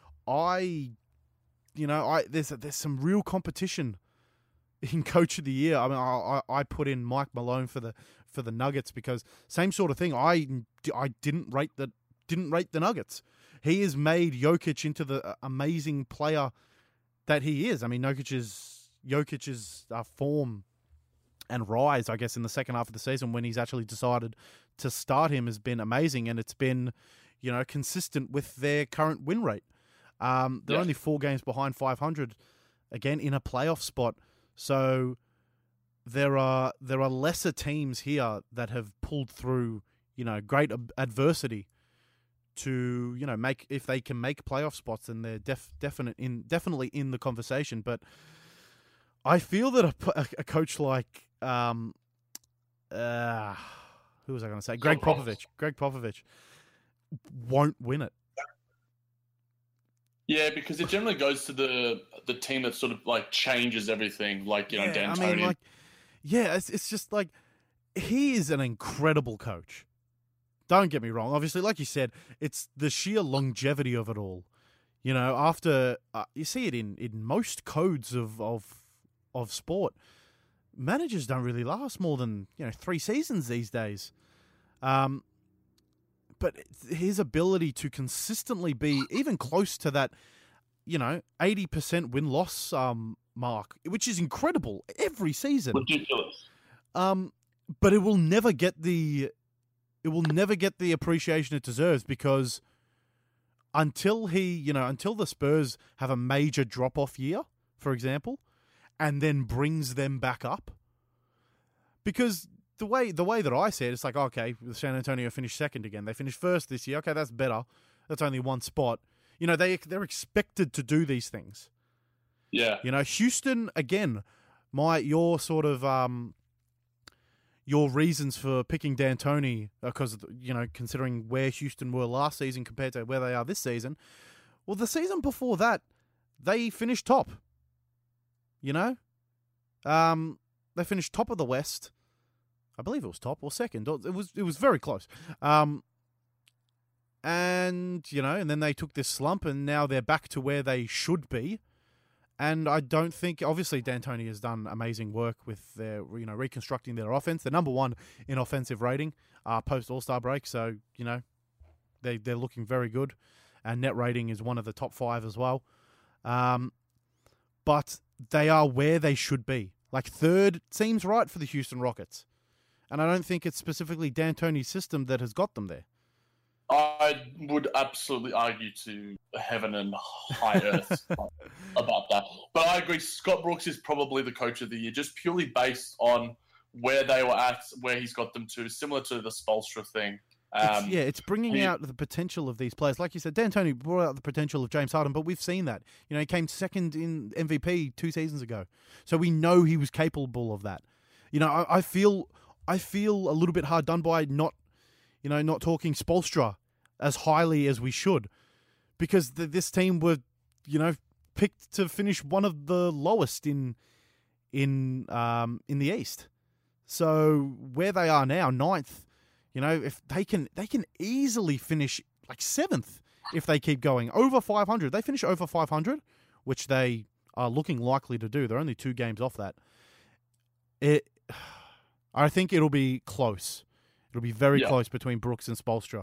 there's some real competition in Coach of the Year. I mean, I put in Mike Malone for the Nuggets because same sort of thing. I didn't rate the Nuggets. He has made Jokic into the amazing player that he is. I mean, Jokic's form and rise, I guess, in the second half of the season when he's actually decided to start him has been amazing, and it's been, consistent with their current win rate. They're only 4 games behind 500, again, in a playoff spot. So there are lesser teams here that have pulled through, great adversity to, if they can make playoff spots, then they're definitely in the conversation. But I feel that a coach like who was I going to say? Greg Popovich won't win it. Yeah, because it generally goes to the team that sort of like changes everything, like D'Antoni. I mean, it's just like he is an incredible coach. Don't get me wrong. Obviously, like you said, it's the sheer longevity of it all. After you see it in most codes of sport, managers don't really last more than 3 seasons these days. But his ability to consistently be even close to that, 80% win-loss mark, which is incredible every season. Ridiculous. But it will never get the appreciation it deserves, because until the Spurs have a major drop-off year, for example, and then brings them back up, because the way that I see it, it's like, okay, San Antonio finished second again. They finished first this year. Okay, that's better. That's only 1 spot. They're expected to do these things. Yeah. Houston, again, your sort of your reasons for picking D'Antoni, because considering where Houston were last season compared to where they are this season. Well, the season before that, they finished top. They finished top of the West. I believe it was top or second. It was very close. And then they took this slump, and now they're back to where they should be. And I don't think, obviously, D'Antoni has done amazing work with their, reconstructing their offense. They're number one in offensive rating post All-Star break. So, they're looking very good. And net rating is one of the top 5 as well. But they are where they should be. Like, third seems right for the Houston Rockets. And I don't think it's specifically D'Antoni's system that has got them there. I would absolutely argue to heaven and high earth about that. But I agree, Scott Brooks is probably the coach of the year, just purely based on where they were at, where he's got them to, similar to the Spoelstra thing. It's bringing out the potential of these players. Like you said, D'Antoni brought out the potential of James Harden, but we've seen that. He came second in MVP 2 seasons ago. So we know he was capable of that. I feel a little bit hard done by not talking Spoelstra as highly as we should, because this team were, picked to finish one of the lowest in the East. So where they are now, 9th, if they can easily finish like 7th if they keep going over 500. They finish over 500, which they are looking likely to do. They're only 2 games off that. I think it'll be close. It'll be very close between Brooks and Spoelstra.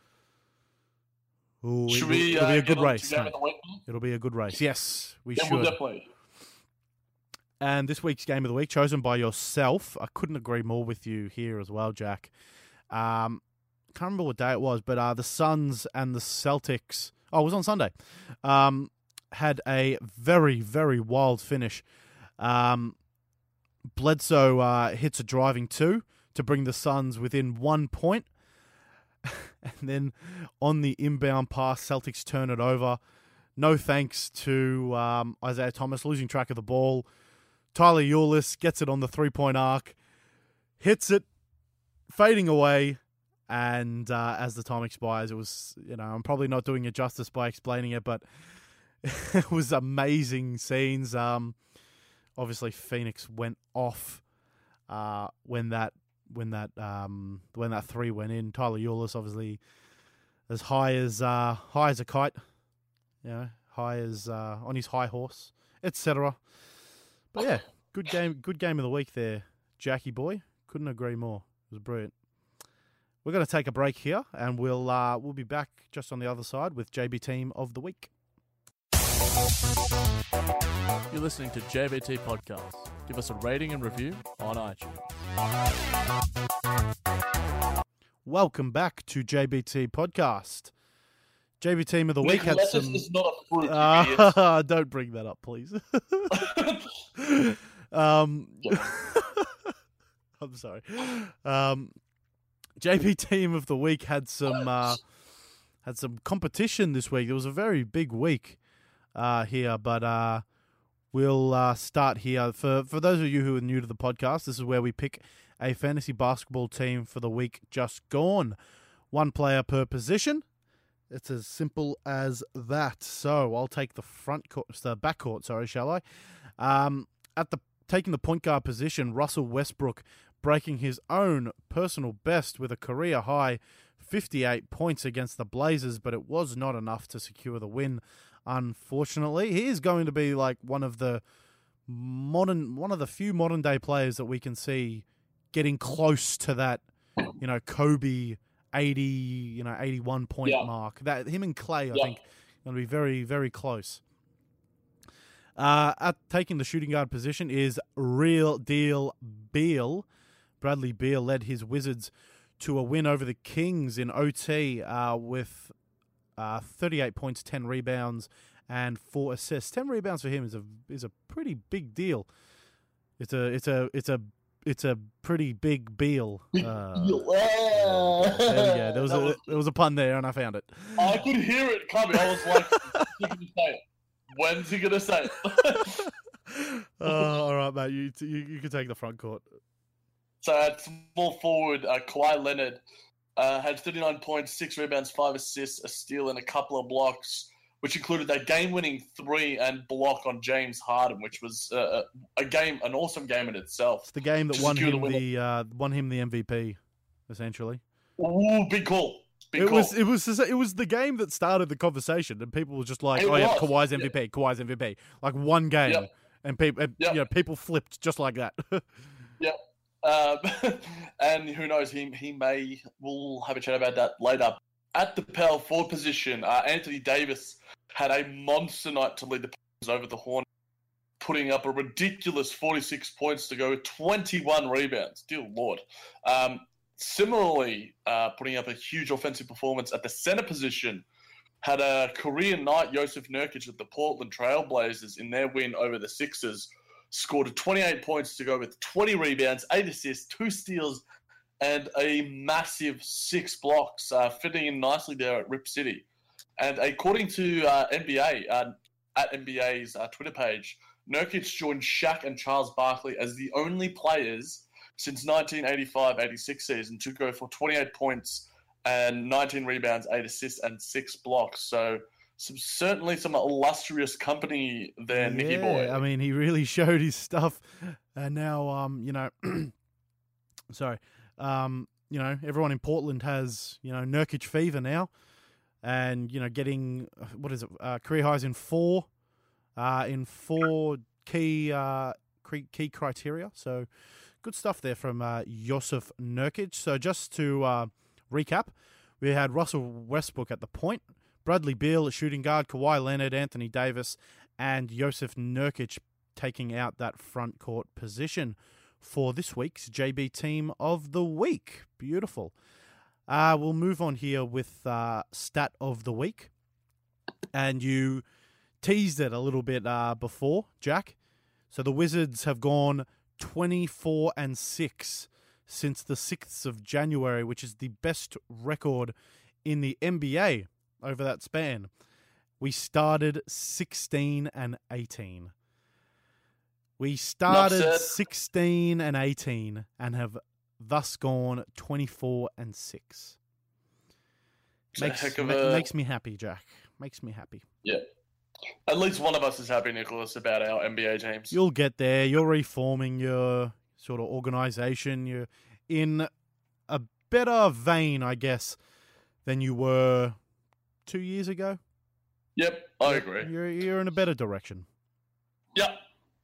Ooh, it'll be a good race. It'll be a good race. Yes, we should. We'll definitely. And this week's game of the week, chosen by yourself. I couldn't agree more with you here as well, Jack. Can't remember what day it was, but the Suns and the Celtics. Oh, it was on Sunday. Had a very, very wild finish. Bledsoe hits a driving 2 to bring the Suns within 1 point. And then on the inbound pass, Celtics turn it over. No thanks to Isaiah Thomas losing track of the ball. Tyler Ulis gets it on the 3-point arc, hits it, fading away. And as the time expires, it was, I'm probably not doing it justice by explaining it, but it was amazing scenes. Obviously, Phoenix went off when that 3 went in. Tyler Ulis obviously as high as a kite, high as on his high horse, etc. But yeah, good game of the week there, Jackie boy. Couldn't agree more. It was brilliant. We're going to take a break here, and we'll be back just on the other side with JB Team of the Week. You're listening to JBT Podcast. Give us a rating and review on iTunes. Welcome back to JBT Podcast. JB Team of the Week had some... Is not a fruit, don't bring that up, please. I'm sorry. JB Team of the Week had some competition this week. It was a very big week here, but we'll start here. For those of you who are new to the podcast, this is where we pick a fantasy basketball team for the week just gone. 1 player per position. It's as simple as that. So I'll take the back court, shall I? Taking the point guard position, Russell Westbrook breaking his own personal best with a career high 58 points against the Blazers, but it was not enough to secure the win. Unfortunately, he is going to be like one of the few modern day players that we can see getting close to that, Kobe 80, 81 point mark. That him and Clay, I think, going to be very, very close. At taking the shooting guard position is Real Deal Beal. Bradley Beal led his Wizards to a win over the Kings in OT with 38 points, 10 rebounds, and 4 assists. 10 rebounds for him is a pretty big deal. It's a pretty big Beal. There we go. There was a pun there, and I found it. I could hear it coming. I was like, when's he gonna say it? All right, mate. You can take the front court. So at small forward, Kawhi Leonard had 39 points, 6 rebounds, 5 assists, a steal, and a couple of blocks, which included that game-winning 3 and block on James Harden, which was an awesome game in itself. It's the game that won him the MVP, essentially. Ooh, big call. Because It was the game that started the conversation, and people were just like, It "Oh yeah, was, Kawhi's MVP, Kawhi's MVP." Like one game, Yep. and people, Yep. people flipped just like that. Yep. And who knows, we'll have a chat about that later. At the power forward position, Anthony Davis had a monster night to lead the Pelicans over the Hornets, putting up a ridiculous 46 points to go with 21 rebounds. Dear Lord. Similarly, putting up a huge offensive performance at the center position, had a career night. Jusuf Nurkic at the Portland Trail Blazers in their win over the Sixers, scored 28 points to go with 20 rebounds, 8 assists, 2 steals, and a massive 6 blocks, fitting in nicely there at Rip City. And according to NBA, at NBA's Twitter page, Nurkic joined Shaq and Charles Barkley as the only players since 1985-86 season to go for 28 points and 19 rebounds, 8 assists, and 6 blocks. So certainly some illustrious company there, Nicky boy. I mean, he really showed his stuff, and now, sorry, everyone in Portland has, Nurkic fever now, and, getting, career highs in four key criteria. So good stuff there from Jusuf Nurkic. So just to recap, we had Russell Westbrook at the point, Bradley Beal at shooting guard, Kawhi Leonard, Anthony Davis, and Jusuf Nurkic taking out that front court position for this week's JB Team of the Week. Beautiful. We'll move on here with Stat of the Week. And you teased it a little bit before, Jack. So the Wizards have gone 24-6 since the 6th of January, which is the best record in the NBA over that span. We started 16-18. We started 16-18 and have thus gone 24-6. Makes me happy, Jack. Makes me happy. Yeah. At least one of us is happy, Nicholas, about our NBA teams. You'll get there. You're reforming your sort of organization. You're in a better vein, I guess, than you were 2 years ago. Yep, I agree. You're in a better direction. Yep.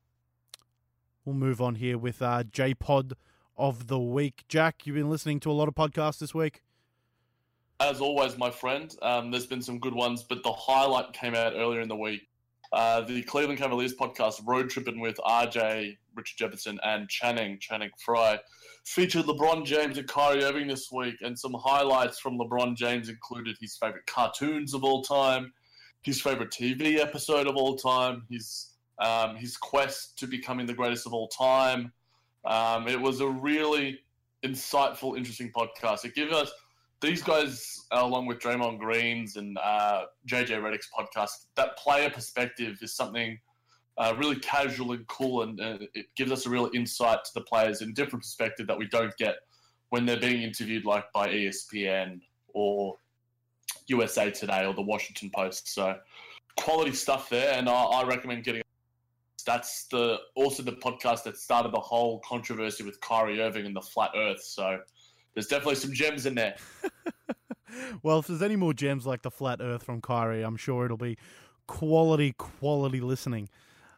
We'll move on here with J-Pod of the Week. Jack, you've been listening to a lot of podcasts this week. As always, my friend, there's been some good ones, but the highlight came out earlier in the week. The Cleveland Cavaliers podcast, Road Tripping with RJ, Richard Jefferson, and Channing Frye, featured LeBron James and Kyrie Irving this week, and some highlights from LeBron James included his favorite cartoons of all time, his favorite TV episode of all time, his quest to becoming the greatest of all time. It was a really insightful, interesting podcast. It gave us these guys, along with Draymond Green's and JJ Redick's podcast, that player perspective is something really casual and cool, and it gives us a real insight to the players in a different perspective that we don't get when they're being interviewed like by ESPN or USA Today or the Washington Post. So quality stuff there, and I recommend getting. That's also the podcast that started the whole controversy with Kyrie Irving and the flat Earth. So there's definitely some gems in there. Well, if there's any more gems like the flat Earth from Kyrie, I'm sure it'll be quality listening.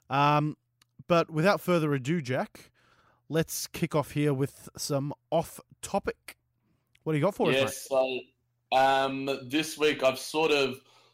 But without further ado, Jack, let's kick off here with some off-topic. What do you got for us, mate? So this week I've sort of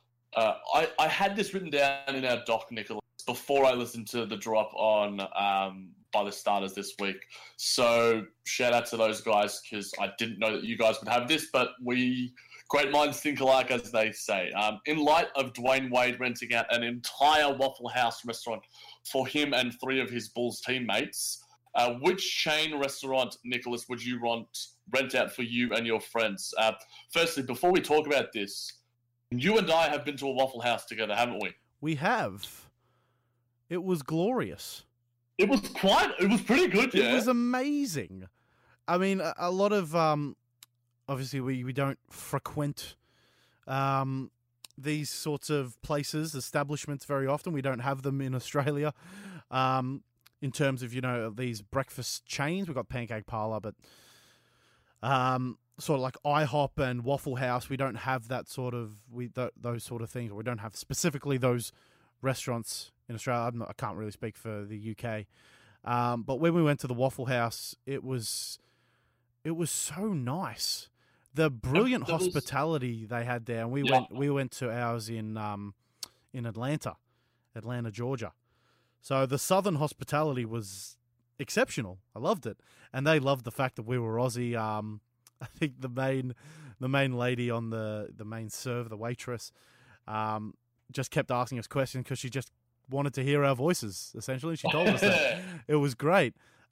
I had this written down in our doc, Nicholas, before I listened to the drop on by the starters this week. So shout out to those guys, because I didn't know that you guys would have this, but great minds think alike, as they say. In light of Dwayne Wade renting out an entire Waffle House restaurant for him and 3 of his Bulls teammates, which chain restaurant, Nicholas, would you rent out for you and your friends? Firstly, before we talk about this, you and I have been to a Waffle House together, haven't we? We have. It was glorious. It was pretty good, yeah. It was amazing. I mean, a lot of, obviously we don't frequent these sorts of places, establishments very often. We don't have them in Australia in terms of, these breakfast chains. We've got Pancake Parlour, but sort of like IHOP and Waffle House, we don't have that sort of those sort of things. Or we don't have specifically those restaurants in Australia. I can't really speak for the UK, but when we went to the Waffle House, it was so nice. The brilliant hospitality they had there, and we went to ours in Atlanta, Georgia. So the southern hospitality was exceptional. I loved it, and they loved the fact that we were Aussie. I think the main lady on the main serve, the waitress, just kept asking us questions because she just wanted to hear our voices. Essentially, she told us that. It was great.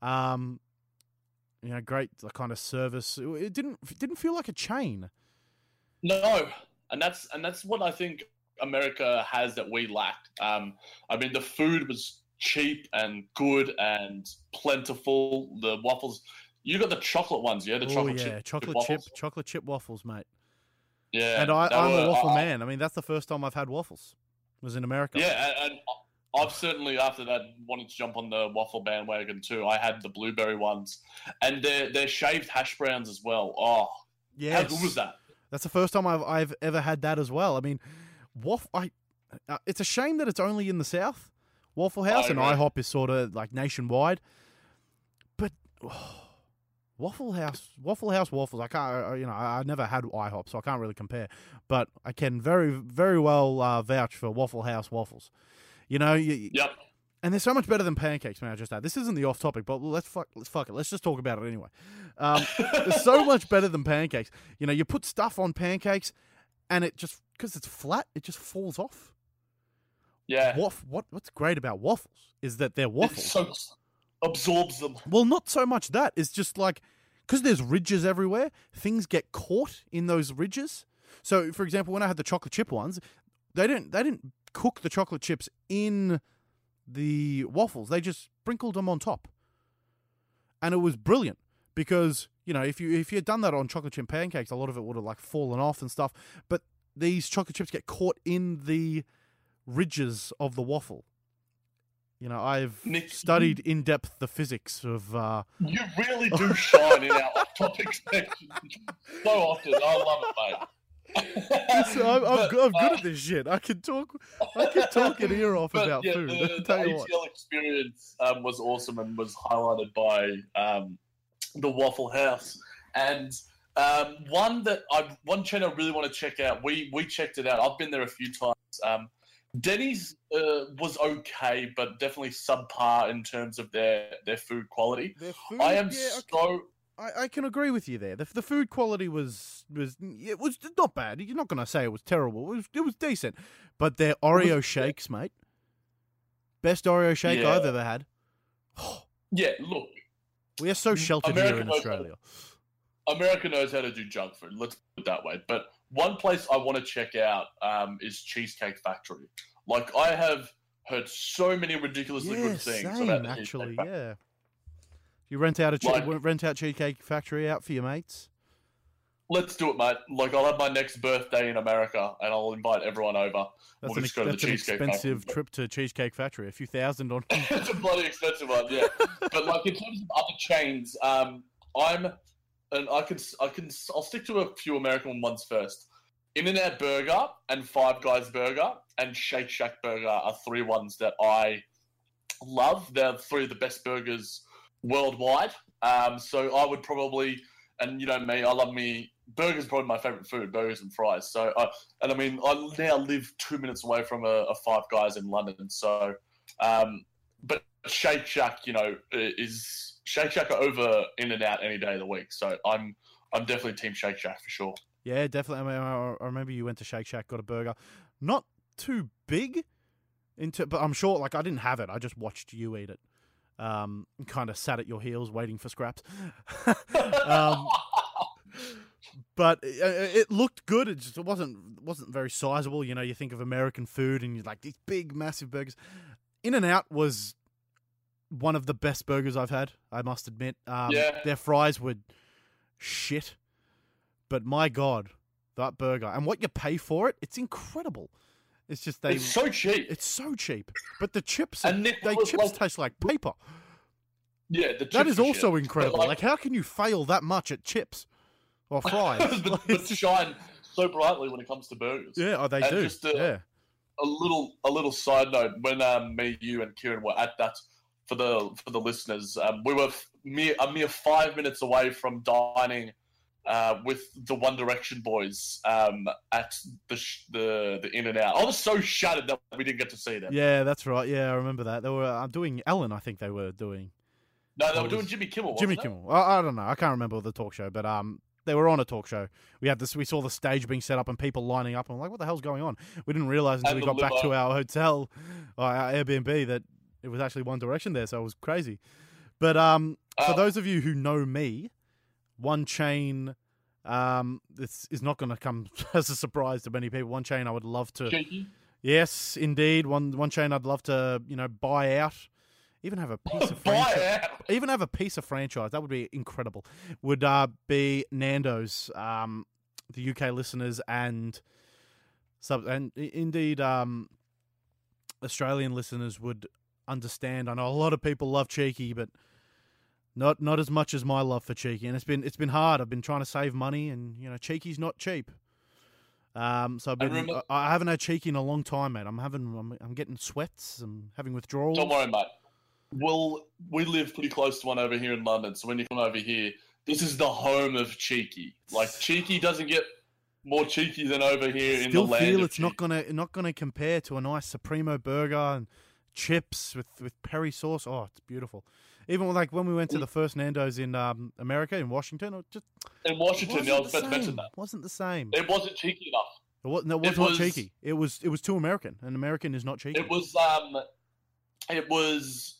Great kind of service. It didn't feel like a chain. No, and that's what I think America has that we lacked. I mean, the food was cheap and good and plentiful. The waffles, you got the chocolate ones, yeah? The chocolate chip waffles, mate. Yeah, and I'm a waffle man. I mean, that's the first time I've had waffles. Was in America. Yeah, and I've certainly, after that, wanted to jump on the waffle bandwagon too. I had the blueberry ones, and their shaved hash browns as well. Oh, yes. How good was that? That's the first time I've ever had that as well. I mean, it's a shame that it's only in the South. Waffle House and IHOP is sort of like nationwide, but Waffle House waffles. I can't, I never had IHOP, so I can't really compare. But I can very, very well vouch for Waffle House waffles. Yep. And they're so much better than pancakes, man. I just add. This isn't the off topic, but let's fuck it. Let's just talk about it anyway. They're so much better than pancakes. You put stuff on pancakes, and it just, because it's flat, it just falls off. Yeah. What's great about waffles is that they're waffles. It so absorbs them. Well, not so much that. It's just like, because there's ridges everywhere, things get caught in those ridges. So, for example, when I had the chocolate chip ones, they didn't cook the chocolate chips in the waffles. They just sprinkled them on top. And it was brilliant because, if you had done that on chocolate chip pancakes, a lot of it would have like fallen off and stuff. But these chocolate chips get caught in the ridges of the waffle. I've studied in depth the physics of. You really do shine in our off-topic section so often. I love it, mate. I'm good at this shit. I can talk an ear off about food. The ATL experience was awesome and was highlighted by the Waffle House. And one chain I really want to check out. We checked it out. I've been there a few times. Denny's was okay, but definitely subpar in terms of their food quality. Their food, I can agree with you there. The food quality was not bad. You're not going to say it was terrible. It was decent. But their Oreo shakes, mate. Best Oreo shake I've ever had. Yeah, look. We are so sheltered here in Australia. America knows how to do junk food. Let's put it that way. But one place I want to check out is Cheesecake Factory. Like, I have heard so many ridiculously good things about the Cheesecake Factory. Yeah. You rent out Cheesecake Factory out for your mates? Let's do it, mate. Like, I'll have my next birthday in America, and I'll invite everyone over. That's an expensive trip to Cheesecake Factory. A few thousand on. It's a bloody expensive one, yeah. But like, in terms of other chains, I'll stick to a few American ones first. In-N-Out Burger and Five Guys Burger and Shake Shack Burger are three ones that I love. They're three of the best burgers worldwide. So I would probably, and you know me, I love me. Burgers probably my favorite food, burgers and fries. So, I now live 2 minutes away from a Five Guys in London. So, but Shake Shack, is Shake Shack over In-N-Out any day of the week. So I'm definitely team Shake Shack for sure. Yeah, definitely. I mean, I remember you went to Shake Shack, got a burger, not too big, but I'm sure. Like, I didn't have it. I just watched you eat it. Kind of sat at your heels waiting for scraps. But it looked good. It just wasn't very sizable. You think of American food and you're like these big, massive burgers. In-N-Out was one of the best burgers I've had, I must admit. Their fries were shit. But my God, that burger. And what you pay for it, it's incredible. It's just it's so cheap. It's so cheap. But the chips, chips taste like paper. Yeah, the chips that is also shit. incredible. Like, how can you fail that much at chips? Well, fries. but shine so brightly when it comes to burgers. Yeah, they And do. just yeah. a little side note: when me, you, and Kieran were at that, for the listeners, we were a mere 5 minutes away from dining with the One Direction boys at the In and Out. I was so shattered that we didn't get to see them. Yeah, that's right. Yeah, I remember that. They were doing Ellen, I think they were doing. No, they were doing Jimmy Kimmel. Jimmy wasn't Kimmel. I don't know. I can't remember the talk show, but they were on a talk show. We had this. We saw the stage being set up and people lining up. And I'm like, what the hell's going on? We didn't realize until And we the got back to limo. our hotel, or our Airbnb, that it was actually One Direction there. So it was crazy. But for those of you who know me, One Chain, this is not going to come as a surprise to many people. One Chain, I would love to. Cheeky. Yes, indeed. One Chain, I'd love to, buy out. Even have a piece of franchise. Buy out. Even have a piece of franchise. That would be incredible. Would be Nando's, the UK listeners and indeed Australian listeners would understand. I know a lot of people love Cheeky, but not as much as my love for Cheeky. And it's been hard. I've been trying to save money, and Cheeky's not cheap. So I haven't had Cheeky in a long time, mate. I'm getting sweats. I'm having withdrawals. Don't worry, mate. We live pretty close to one over here in London, so when you come over here, this is the home of Cheeky. Like, Cheeky doesn't get more cheeky than over here in the land. Still feel of it's cheeky. not gonna compare to a nice Supremo burger and chips with peri sauce. Oh, it's beautiful. Even like when we went to the first Nando's in America, in Washington, In Washington, I was about to mention that. Wasn't the same. It wasn't cheeky enough. It was not cheeky. It was too American, and American is not cheeky. It was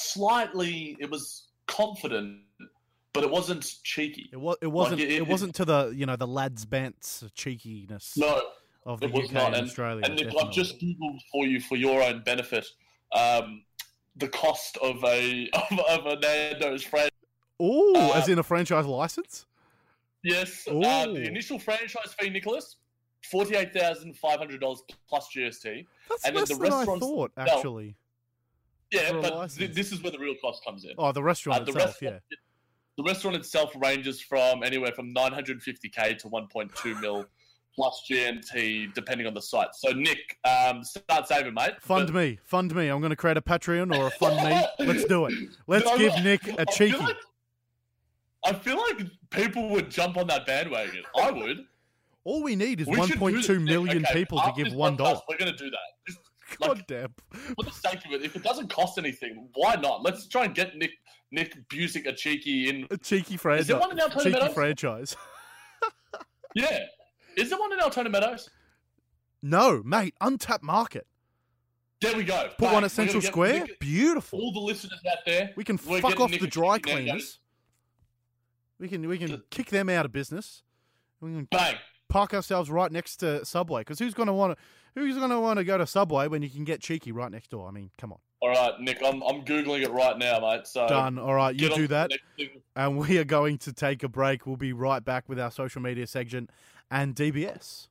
confident, but it wasn't cheeky. It wasn't. Like, it wasn't to the the lads bants cheekiness. No, of the it was UK not. and Australia. And Nick, definitely. I've just googled for you for your own benefit the cost of a Nando's franchise. Oh, as in a franchise license? Yes, Ooh. the initial franchise fee, Nicholas, $48,500 plus GST. That's And then less the than I restaurants thought, themselves- actually. Yeah, For a but license. this is where the real cost comes in. Oh, the restaurant the itself, restaurant, The restaurant itself ranges from anywhere from $950K to 1.2 mil plus GNT, depending on the site. So, Nick, start saving, mate. Fund me. I'm going to create a Patreon or a Fund Me. Let's do it. Let's No, give Nick a cheeky. I feel like people would jump on that bandwagon. I would. All we need is We should do 1.2 this, million Nick. Okay, people to after give this $1. podcast, We're going to do that. Just, God damn. for the sake of it, if it doesn't cost anything, why not? Let's try and get Nick Busick a cheeky in. A cheeky franchise. Is there one in Altona Cheeky Meadows? franchise. Yeah. Is there one in Altona Meadows? No, mate. Untapped market. There we go. Put Bang. one We're at Central gonna get Square. Nick- Beautiful. All the listeners out there. We can we're fuck getting off Nick the a dry cheeky Nando's. cleaners. We can kick them out of business. We can Bang. park ourselves right next to Subway, because who's going to want to go to Subway when you can get cheeky right next door? I mean, come on. All right, Nick, I'm googling it right now, mate. So Done. All right, you get on do to the that. next thing. And we are going to take a break. We'll be right back with our social media section and DBS.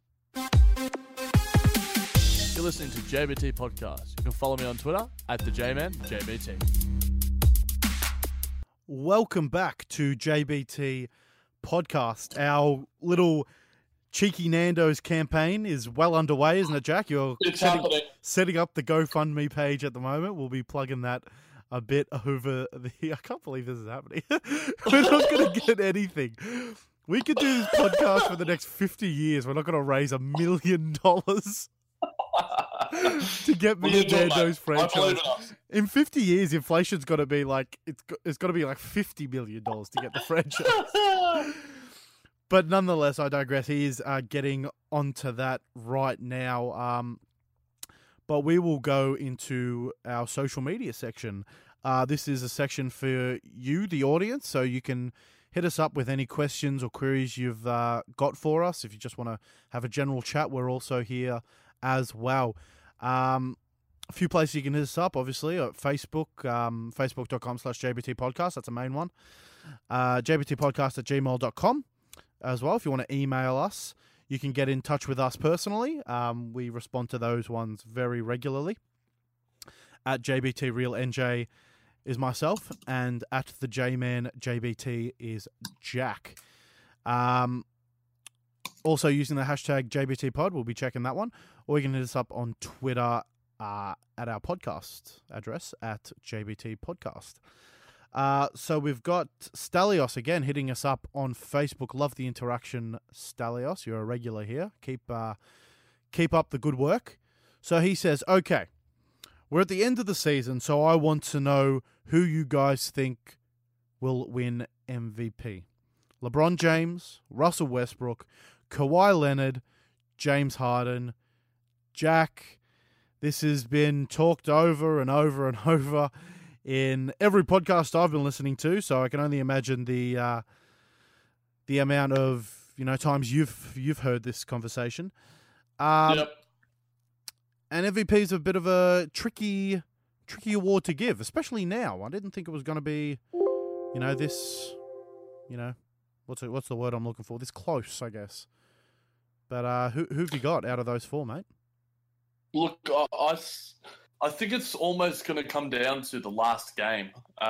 You're listening to JBT Podcast. You can follow me on Twitter at @JaymanJBT. Welcome back to JBT Podcast. Our little Cheeky Nando's campaign is well underway, isn't it, Jack? You're It's happening. setting up the GoFundMe page at the moment. We'll be plugging that a bit over the... I can't believe this is happening. We're not going to get anything. We could do this podcast for the next 50 years. We're not going to raise $1 million to get me We'll a do it, mate. Nando's I believe franchise. in us. In 50 years, inflation's got to be like... It's got to be like $50 million to get the franchise. But nonetheless, I digress. He is getting onto that right now. But we will go into our social media section. This is a section for you, the audience, so you can hit us up with any questions or queries you've got for us. If you just want to have a general chat, we're also here as well. A few places you can hit us up, obviously, at Facebook, facebook.com/JBT Podcast. That's the main one. jbtpodcast@gmail.com. As well, if you want to email us, you can get in touch with us personally. We respond to those ones very regularly. At JBTRealNJ is myself, and at the JMan JBT is Jack. Also using the hashtag JBTPod, we'll be checking that one. Or you can hit us up on Twitter at our podcast address at JBT Podcast. So we've got Stalios again hitting us up on Facebook. Love the interaction, Stalios. You're a regular here. Keep up the good work. So he says, okay, we're at the end of the season, so I want to know who you guys think will win MVP. LeBron James, Russell Westbrook, Kawhi Leonard, James Harden, Jack. This has been talked over and over and over in every podcast I've been listening to, so I can only imagine the amount of times you've heard this conversation. Yep. And MVP is a bit of a tricky award to give, especially now. I didn't think it was going to be, this, what's the word I'm looking for? This close, I guess. But who've you got out of those four, mate? Look, I think it's almost going to come down to the last game.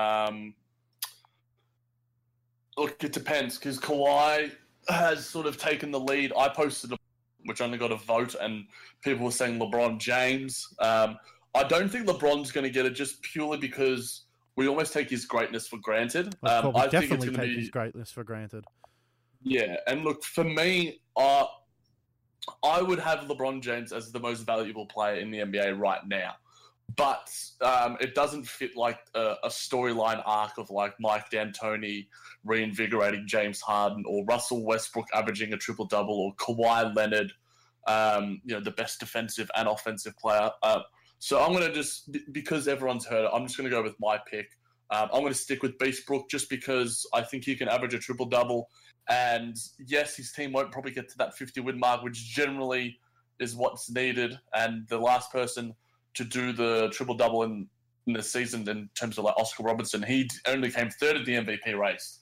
Look, it depends, because Kawhi has sort of taken the lead. I posted which only got a vote, and people were saying LeBron James. I don't think LeBron's going to get it just purely because we almost take his greatness for granted. We I think it's definitely going to take be his greatness for granted. Yeah, and look, for me, I would have LeBron James as the most valuable player in the NBA right now. But it doesn't fit like a storyline arc of like Mike D'Antoni reinvigorating James Harden, or Russell Westbrook averaging a triple-double, or Kawhi Leonard, the best defensive and offensive player. So I'm going to just, because everyone's heard it, I'm just going to go with my pick. I'm going to stick with Beastbrook just because I think he can average a triple-double. And yes, his team won't probably get to that 50-win mark, which generally is what's needed. And the last person to do the triple-double in the season in terms of like Oscar Robertson, he only came third in the MVP race.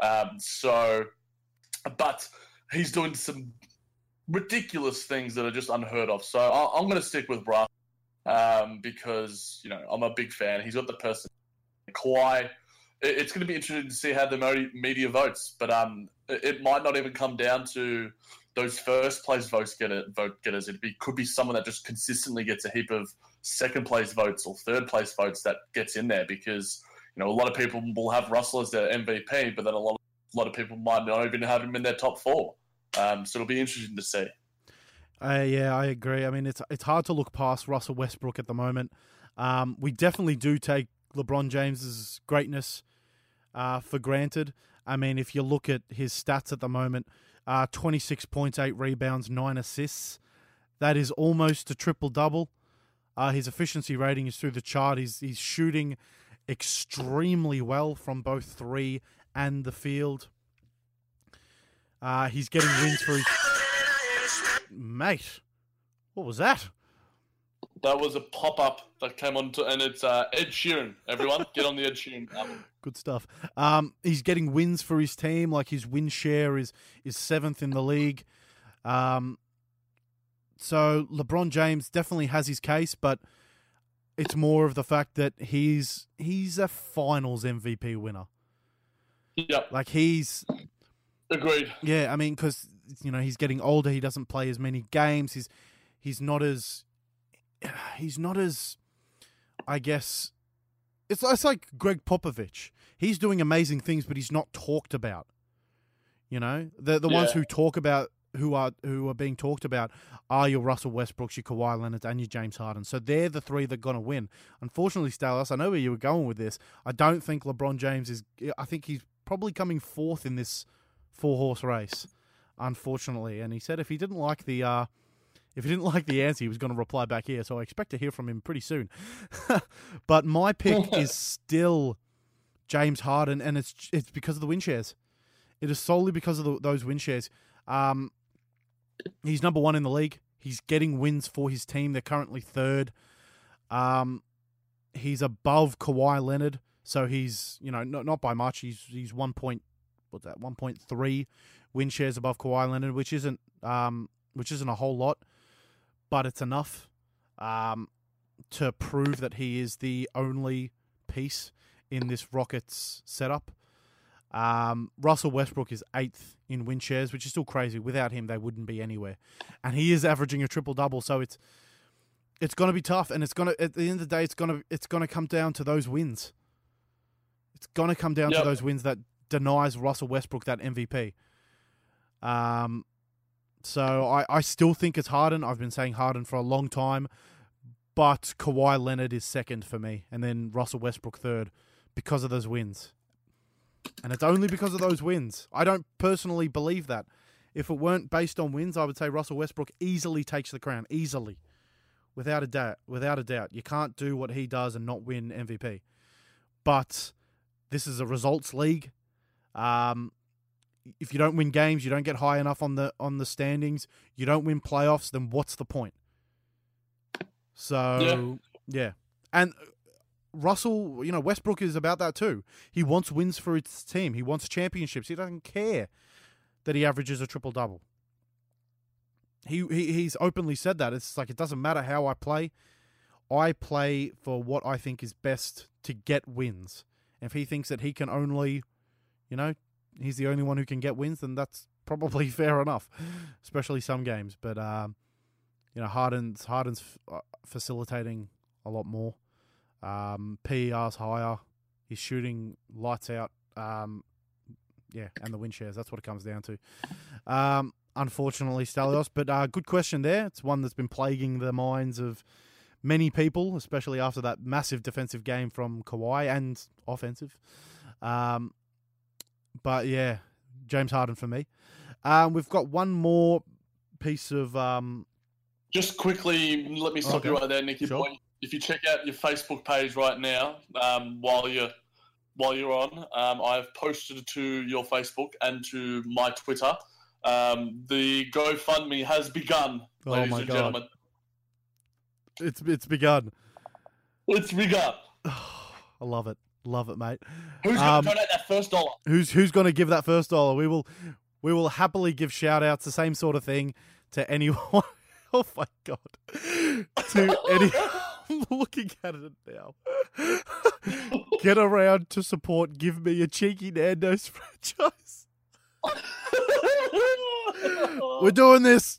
But he's doing some ridiculous things that are just unheard of. So I'm going to stick with Russ because, I'm a big fan. He's got the person. Kawhi, it's going to be interesting to see how the media votes, but it might not even come down to those first place vote getters. It could be someone that just consistently gets a heap of second place votes or third place votes that gets in there, because a lot of people will have Russell as their MVP, but then a lot of people might not even have him in their top four. So it'll be interesting to see. Yeah, I agree. I mean, it's hard to look past Russell Westbrook at the moment. We definitely do take LeBron James's greatness for granted. I mean, if you look at his stats at the moment, 26 points, 8 rebounds, 9 assists. That is almost a triple-double. His efficiency rating is through the chart. He's shooting extremely well from both three and the field. He's getting wins for his... Mate, what was that? That was a pop-up that came on, and it's Ed Sheeran. Everyone, get on the Ed Sheeran album. Good stuff. He's getting wins for his team. Like, his win share is 7th in the league. So LeBron James definitely has his case, but it's more of the fact that he's a Finals MVP winner. Yep. Like, he's... Agreed. Yeah, I mean, because he's getting older. He doesn't play as many games. He's not as, I guess, it's like Greg Popovich. He's doing amazing things, but he's not talked about. The ones who talk about who are being talked about are your Russell Westbrooks, your Kawhi Leonard, and your James Harden. So they're the three that are going to win. Unfortunately, Stalos, I know where you were going with this. I don't think LeBron James is. I think he's probably coming fourth in this 4-horse race, unfortunately. And he said if he didn't like the answer, he was going to reply back here. So I expect to hear from him pretty soon. But my pick is still James Harden, and it's because of the win shares. It is solely because of those win shares. He's number 1 in the league. He's getting wins for his team. They're currently 3rd. He's above Kawhi Leonard, so he's not by much. He's 1.3 win shares above Kawhi Leonard, which isn't a whole lot, but it's enough to prove that he is the only piece in this Rockets setup. Russell Westbrook is 8th in win shares, which is still crazy. Without him, they wouldn't be anywhere. And he is averaging a triple-double, so it's going to be tough. And it's going to, at the end of the day, it's going to come down to those wins. It's going to come down to those wins that denies Russell Westbrook that MVP. So I still think it's Harden. I've been saying Harden for a long time, but Kawhi Leonard is second for me, and then Russell Westbrook third because of those wins. And it's only because of those wins. I don't personally believe that. If it weren't based on wins, I would say Russell Westbrook easily takes the crown. Easily. Without a doubt. Without a doubt. You can't do what he does and not win MVP. But this is a results league. If you don't win games, you don't get high enough on the standings, you don't win playoffs, then what's the point? So, yeah. And Russell, Westbrook is about that too. He wants wins for his team. He wants championships. He doesn't care that he averages a triple-double. He's openly said that. It's like, it doesn't matter how I play. I play for what I think is best to get wins. If he thinks that he can only, he's the only one who can get wins, then that's probably fair enough, especially some games. But, Harden's facilitating a lot more. PER's higher. He's shooting lights out. And the win shares. That's what it comes down to. Unfortunately, Stelios. But good question there. It's one that's been plaguing the minds of many people, especially after that massive defensive game from Kawhi and offensive. But yeah, James Harden for me. We've got one more piece of... Just quickly, let me stop you right there, Nicky. Sure. If you check out your Facebook page right now, while you're on, I've posted to your Facebook and to my Twitter. The GoFundMe has begun, ladies and gentlemen. It's begun. It's begun. I love it. Love it, mate. Who's going to donate that $1? Who's going to give that $1? We will happily give shout outs, the same sort of thing, to anyone. Oh my god. To any I'm looking at it now. Get around to support Give Me a Cheeky Nando's franchise. We're doing this.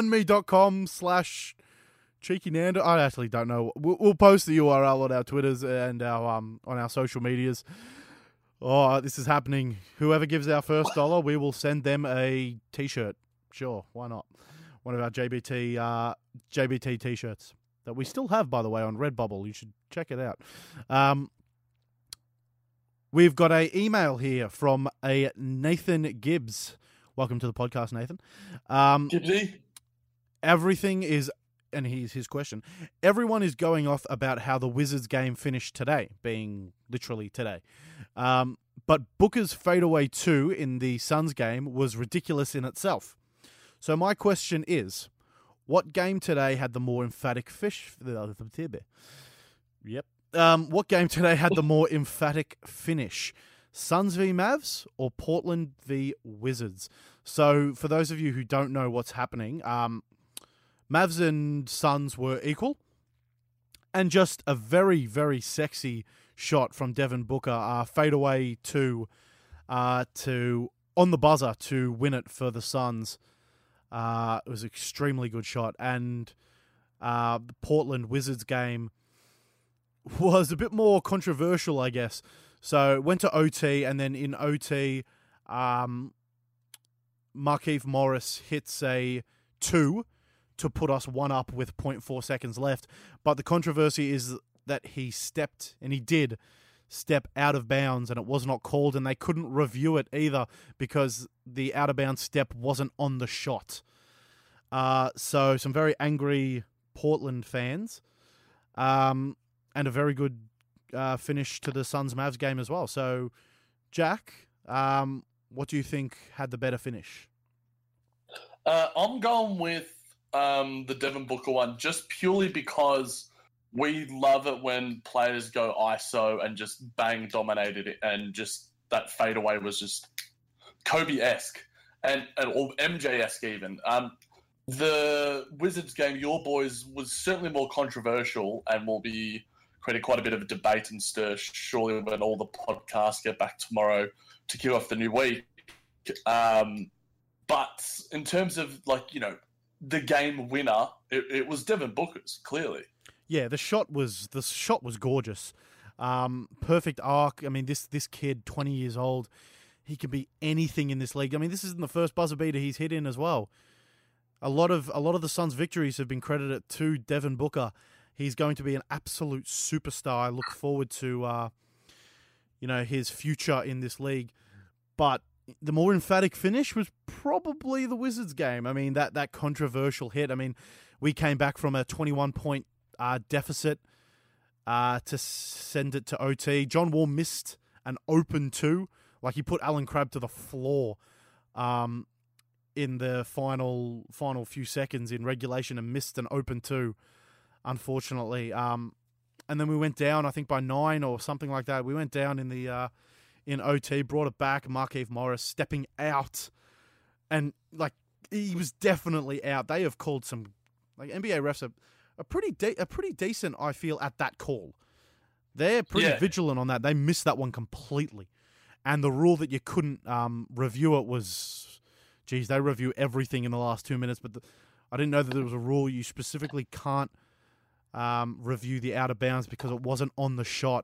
GoFundMe.com/Cheeky Nando. I actually don't know. We'll post the URL on our Twitters and our on our social medias. Oh, this is happening. Whoever gives our $1, we will send them a T-shirt. Sure, why not? One of our JBT T-shirts that we still have, by the way, on Redbubble. You should check it out. We've got an email here from a Nathan Gibbs. Welcome to the podcast, Nathan. Gibbsy? Everything is, and here's his question, everyone is going off about how the Wizards game finished today, being literally today. But Booker's fadeaway 2 in the Suns game was ridiculous in itself. So my question is, what game today had the more emphatic what game today had the more emphatic finish? Suns v Mavs or Portland v Wizards? So for those of you who don't know what's happening, Mavs and Suns were equal. And just a very, very sexy shot from Devin Booker, fadeaway to on the buzzer to win it for the Suns. It was an extremely good shot. And the Portland Wizards game was a bit more controversial, I guess. So it went to OT, and then in OT, Markieff Morris hits a 2 to put us 1 up with 0.4 seconds left. But the controversy is that he did step out of bounds, and it was not called, and they couldn't review it either because the out-of-bounds step wasn't on the shot. So some very angry Portland fans, and a very good finish to the Suns-Mavs game as well. So, Jack, what do you think had the better finish? I'm going with the Devin Booker one, just purely because we love it when players go ISO and just bang dominated it, and just that fadeaway was just Kobe-esque or MJ-esque even. The Wizards game, your boys, was certainly more controversial and will be creating quite a bit of a debate and stir. Surely when all the podcasts get back tomorrow to kick off the new week. But in terms of the game winner, it was Devin Booker's, clearly. Yeah, the shot was gorgeous. Perfect arc. I mean, this kid, 20 years old, he can be anything in this league. I mean, this isn't the first buzzer beater he's hit in as well. A lot of the Suns' victories have been credited to Devin Booker. He's going to be an absolute superstar. I look forward to his future in this league. But the more emphatic finish was probably the Wizards game. I mean, that controversial hit. I mean, we came back from a 21-point deficit to send it to OT. John Wall missed an open 2. Like, he put Alan Crabb to the floor in the final few seconds in regulation and missed an open 2, unfortunately. And then we went down, I think, by 9 or something like that. We went down in the in OT, brought it back. Markieff Morris stepping out, and he was definitely out. They have called some NBA refs are pretty decent, I feel, at that call. They're pretty vigilant on that. They missed that one completely. And the rule that you couldn't review it was, they review everything in the last 2 minutes, but I didn't know that there was a rule you specifically can't review the out of bounds because it wasn't on the shot.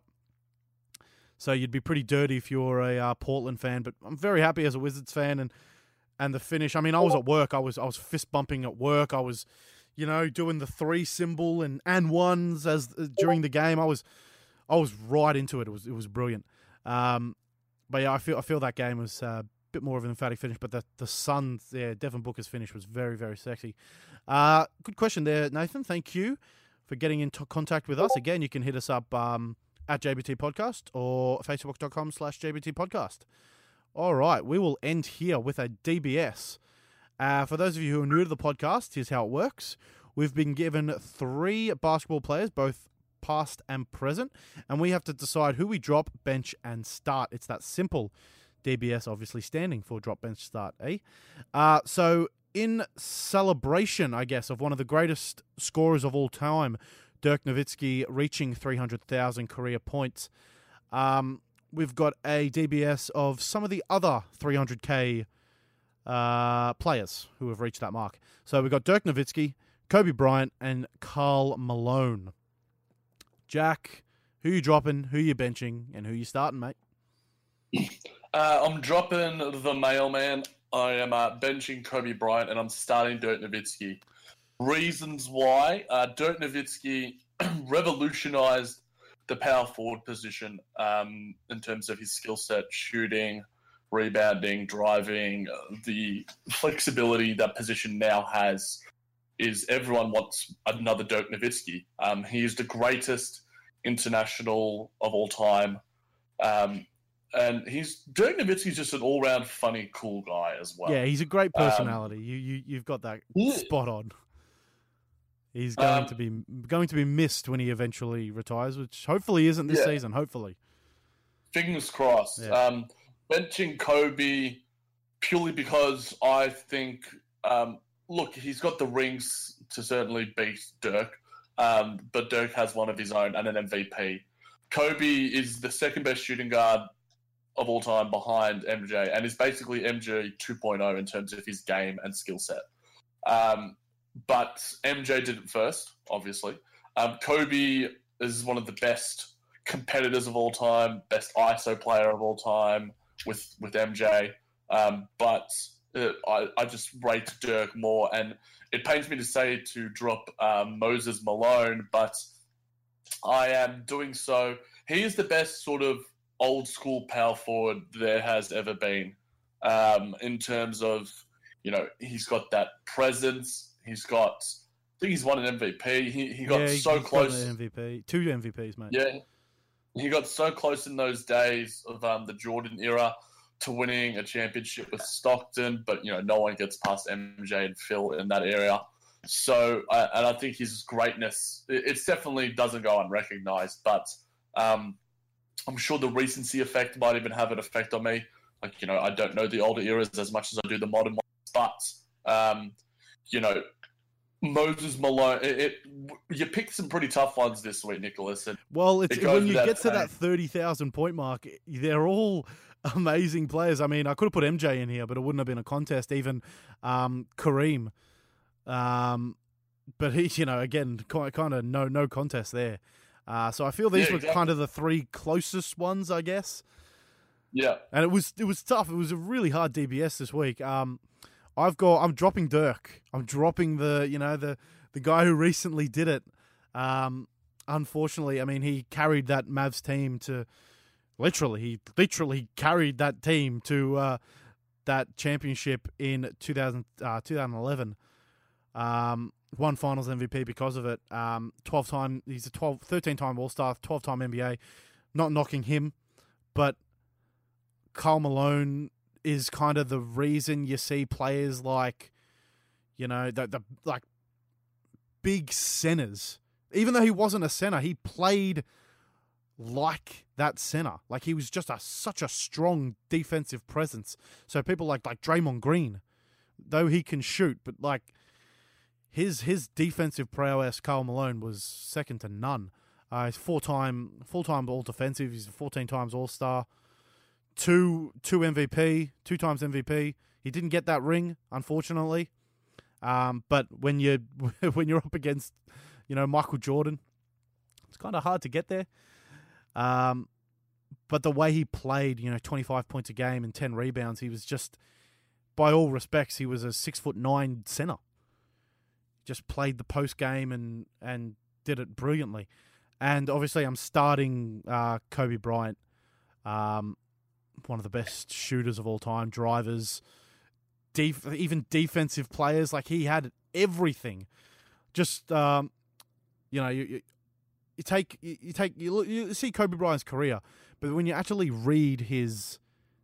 So you'd be pretty dirty if you're a Portland fan. But I'm very happy as a Wizards fan and the finish. I mean, I was at work. I was fist bumping at work. I was, doing the 3 symbol and ones as during the game. I was right into it. It was brilliant. But yeah, I feel that game was a bit more of an emphatic finish. But the Suns, Devin Booker's finish was very, very sexy. Good question there, Nathan. Thank you for getting into contact with us. Again, you can hit us up at JBT Podcast or facebook.com/JBT Podcast. All right, we will end here with a DBS. For those of you who are new to the podcast, here's how it works. We've been given 3 basketball players, both past and present, and we have to decide who we drop, bench, and start. It's that simple. DBS obviously standing for drop, bench, start, So in celebration, I guess, of one of the greatest scorers of all time, Dirk Nowitzki reaching 300,000 career points, we've got a DBS of some of the other 300K players who have reached that mark. So we've got Dirk Nowitzki, Kobe Bryant, and Karl Malone. Jack, who you dropping, who you benching, and who you starting, mate? I'm dropping the mailman. I am benching Kobe Bryant, and I'm starting Dirk Nowitzki. Reasons why. Dirk Nowitzki revolutionized the power forward position in terms of his skill set, shooting, rebounding, driving. The flexibility that position now has is everyone wants another Dirk Nowitzki. He is the greatest international of all time. And Dirk Nowitzki's just an all-round funny, cool guy as well. Yeah, he's a great personality. You've got that spot on. He's going to be missed when he eventually retires, which hopefully isn't this season. Hopefully, fingers crossed. Yeah. Benching Kobe purely because I think, look, he's got the rings to certainly beat Dirk, but Dirk has one of his own and an MVP. Kobe is the second best shooting guard of all time behind MJ, and is basically MJ 2.0 in terms of his game and skill set. But MJ did it first, obviously. Kobe is one of the best competitors of all time, best ISO player of all time with MJ. But I just rate Dirk more, and it pains me to say to drop Moses Malone, but I am doing so. He is the best sort of old school power forward there has ever been, in terms of, he's got that presence. I think he's won an MVP. He got so close. Got an MVP, 2 MVPs, mate. Yeah, he got so close in those days of the Jordan era to winning a championship with Stockton, but no one gets past MJ and Phil in that area. So, and I think his greatness, it definitely doesn't go unrecognized. But I'm sure the recency effect might even have an effect on me. I don't know the older eras as much as I do the modern ones, but Moses Malone. You picked some pretty tough ones this week, Nicholas. And Well, it it's goes when you without get to saying. that 30,000 point mark, they're all amazing players. I mean, I could have put MJ in here, but it wouldn't have been a contest. Even Kareem, but he, again, kind of no contest there. So I feel these were kind of the three closest ones, I guess. Yeah, And it was tough. It was a really hard DBS this week. I'm dropping Dirk. I'm dropping the guy who recently did it. Unfortunately, I mean, he carried that Mavs team to he literally carried that team to that championship in 2011. Won Finals MVP because of it. 13-time All-Star, 12-time NBA. Not knocking him, but Karl Malone is kind of the reason you see players like, the like big centers. Even though he wasn't a center, he played like that center. Like he was just such a strong defensive presence. So people like Draymond Green, though he can shoot, but like his defensive prowess, Karl Malone, was second to none. He's full-time all defensive. He's 14 times All-Star. Two MVP, 2 times MVP. He didn't get that ring, unfortunately. But when you're up against, Michael Jordan, it's kind of hard to get there. But the way he played, 25 points a game and 10 rebounds, he was just, by all respects, he was a 6'9" center. Just played the post game and did it brilliantly. And obviously, I'm starting Kobe Bryant. One of the best shooters of all time, drivers, even defensive players. Like he had everything. Just you see Kobe Bryant's career, but when you actually read his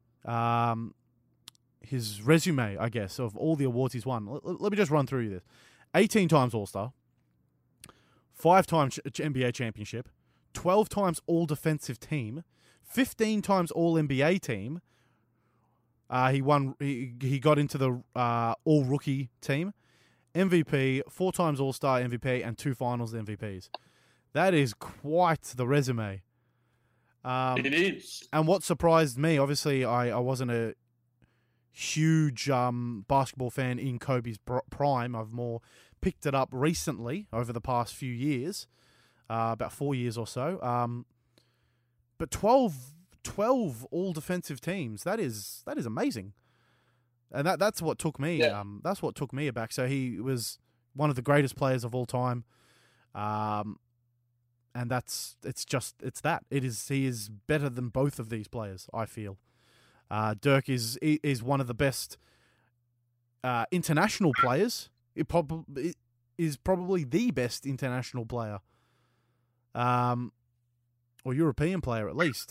resume, I guess, of all the awards he's won, let me just run through this: 18 times All-Star, 5 times NBA championship, 12 times All Defensive Team, 15 times All NBA team. He won. He got into the All Rookie team. MVP, 4 times All Star MVP, and 2 Finals MVPs. That is quite the resume. It is. And what surprised me, obviously, I wasn't a huge basketball fan in Kobe's prime. I've more picked it up recently over the past few years, about 4 years or so. But 12 all defensive teams, that is amazing. And that's what took me that's what took me aback. So he was one of the greatest players of all time. And he is better than both of these players, I feel. Dirk is one of the best international players. It is probably the best international player. Or European player, at least.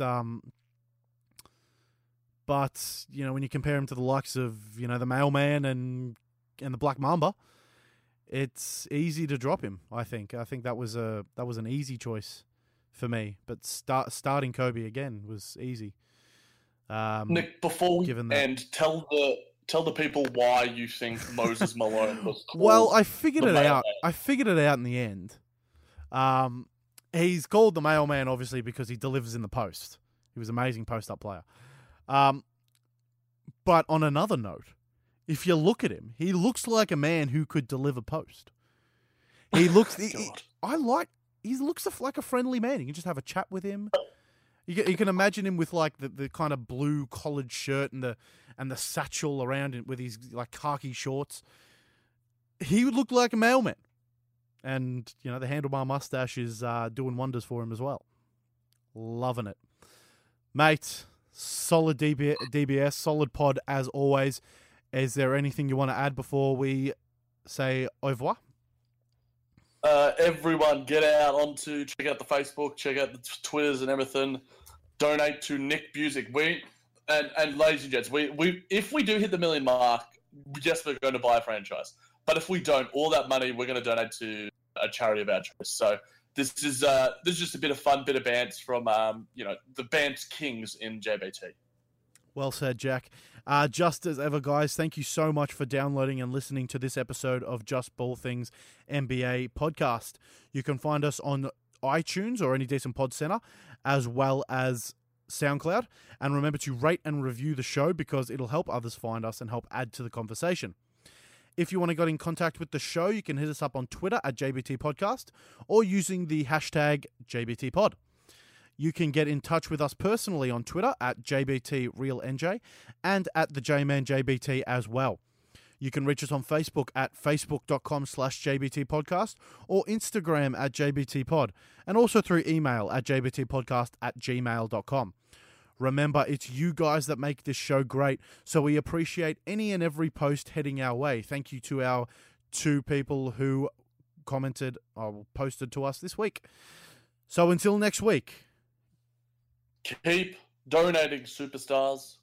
But, when you compare him to the likes of, the Mailman and the Black Mamba, it's easy to drop him, I think. I think that was an easy choice for me. But starting Kobe again was easy. Nick, before we end, tell the people why you think Moses Malone was called. Well, I figured it out. I figured it out in the end. He's called the Mailman, obviously, because he delivers in the post. He was an amazing post-up player. But on another note, if you look at him, he looks like a man who could deliver post. He looks... he looks like a friendly man. You can just have a chat with him. You can imagine him with like the kind of blue collared shirt and the satchel around it with his like khaki shorts. He would look like a mailman. And, the handlebar mustache is doing wonders for him as well. Loving it. Mate, solid DBS, solid pod as always. Is there anything you want to add before we say au revoir? Everyone get out check out the Facebook, check out the Twitters and everything. Donate to Nick Busick. And ladies and gents, we if we do hit the 1 million mark, yes, we're going to buy a franchise. But if we don't, all that money we're going to donate to a charity of our choice. So this is just a bit of fun, bit of bants from the Bant Kings in JBT. Well said, Jack. Just as ever, guys, thank you so much for downloading and listening to this episode of Just Ball Things NBA podcast. You can find us on iTunes or any decent pod center, as well as SoundCloud. And remember to rate and review the show because it'll help others find us and help add to the conversation. If you want to get in contact with the show, you can hit us up on Twitter at JBT Podcast or using the hashtag JBTPod. You can get in touch with us personally on Twitter at JBTRealNJ and at the JManJBT as well. You can reach us on Facebook at facebook.com/JBTpodcast or Instagram at JBTpod, and also through email at jbtpodcast@gmail.com. Remember, it's you guys that make this show great, so we appreciate any and every post heading our way. Thank you to our 2 people who commented or posted to us this week. So until next week. Keep donating, superstars.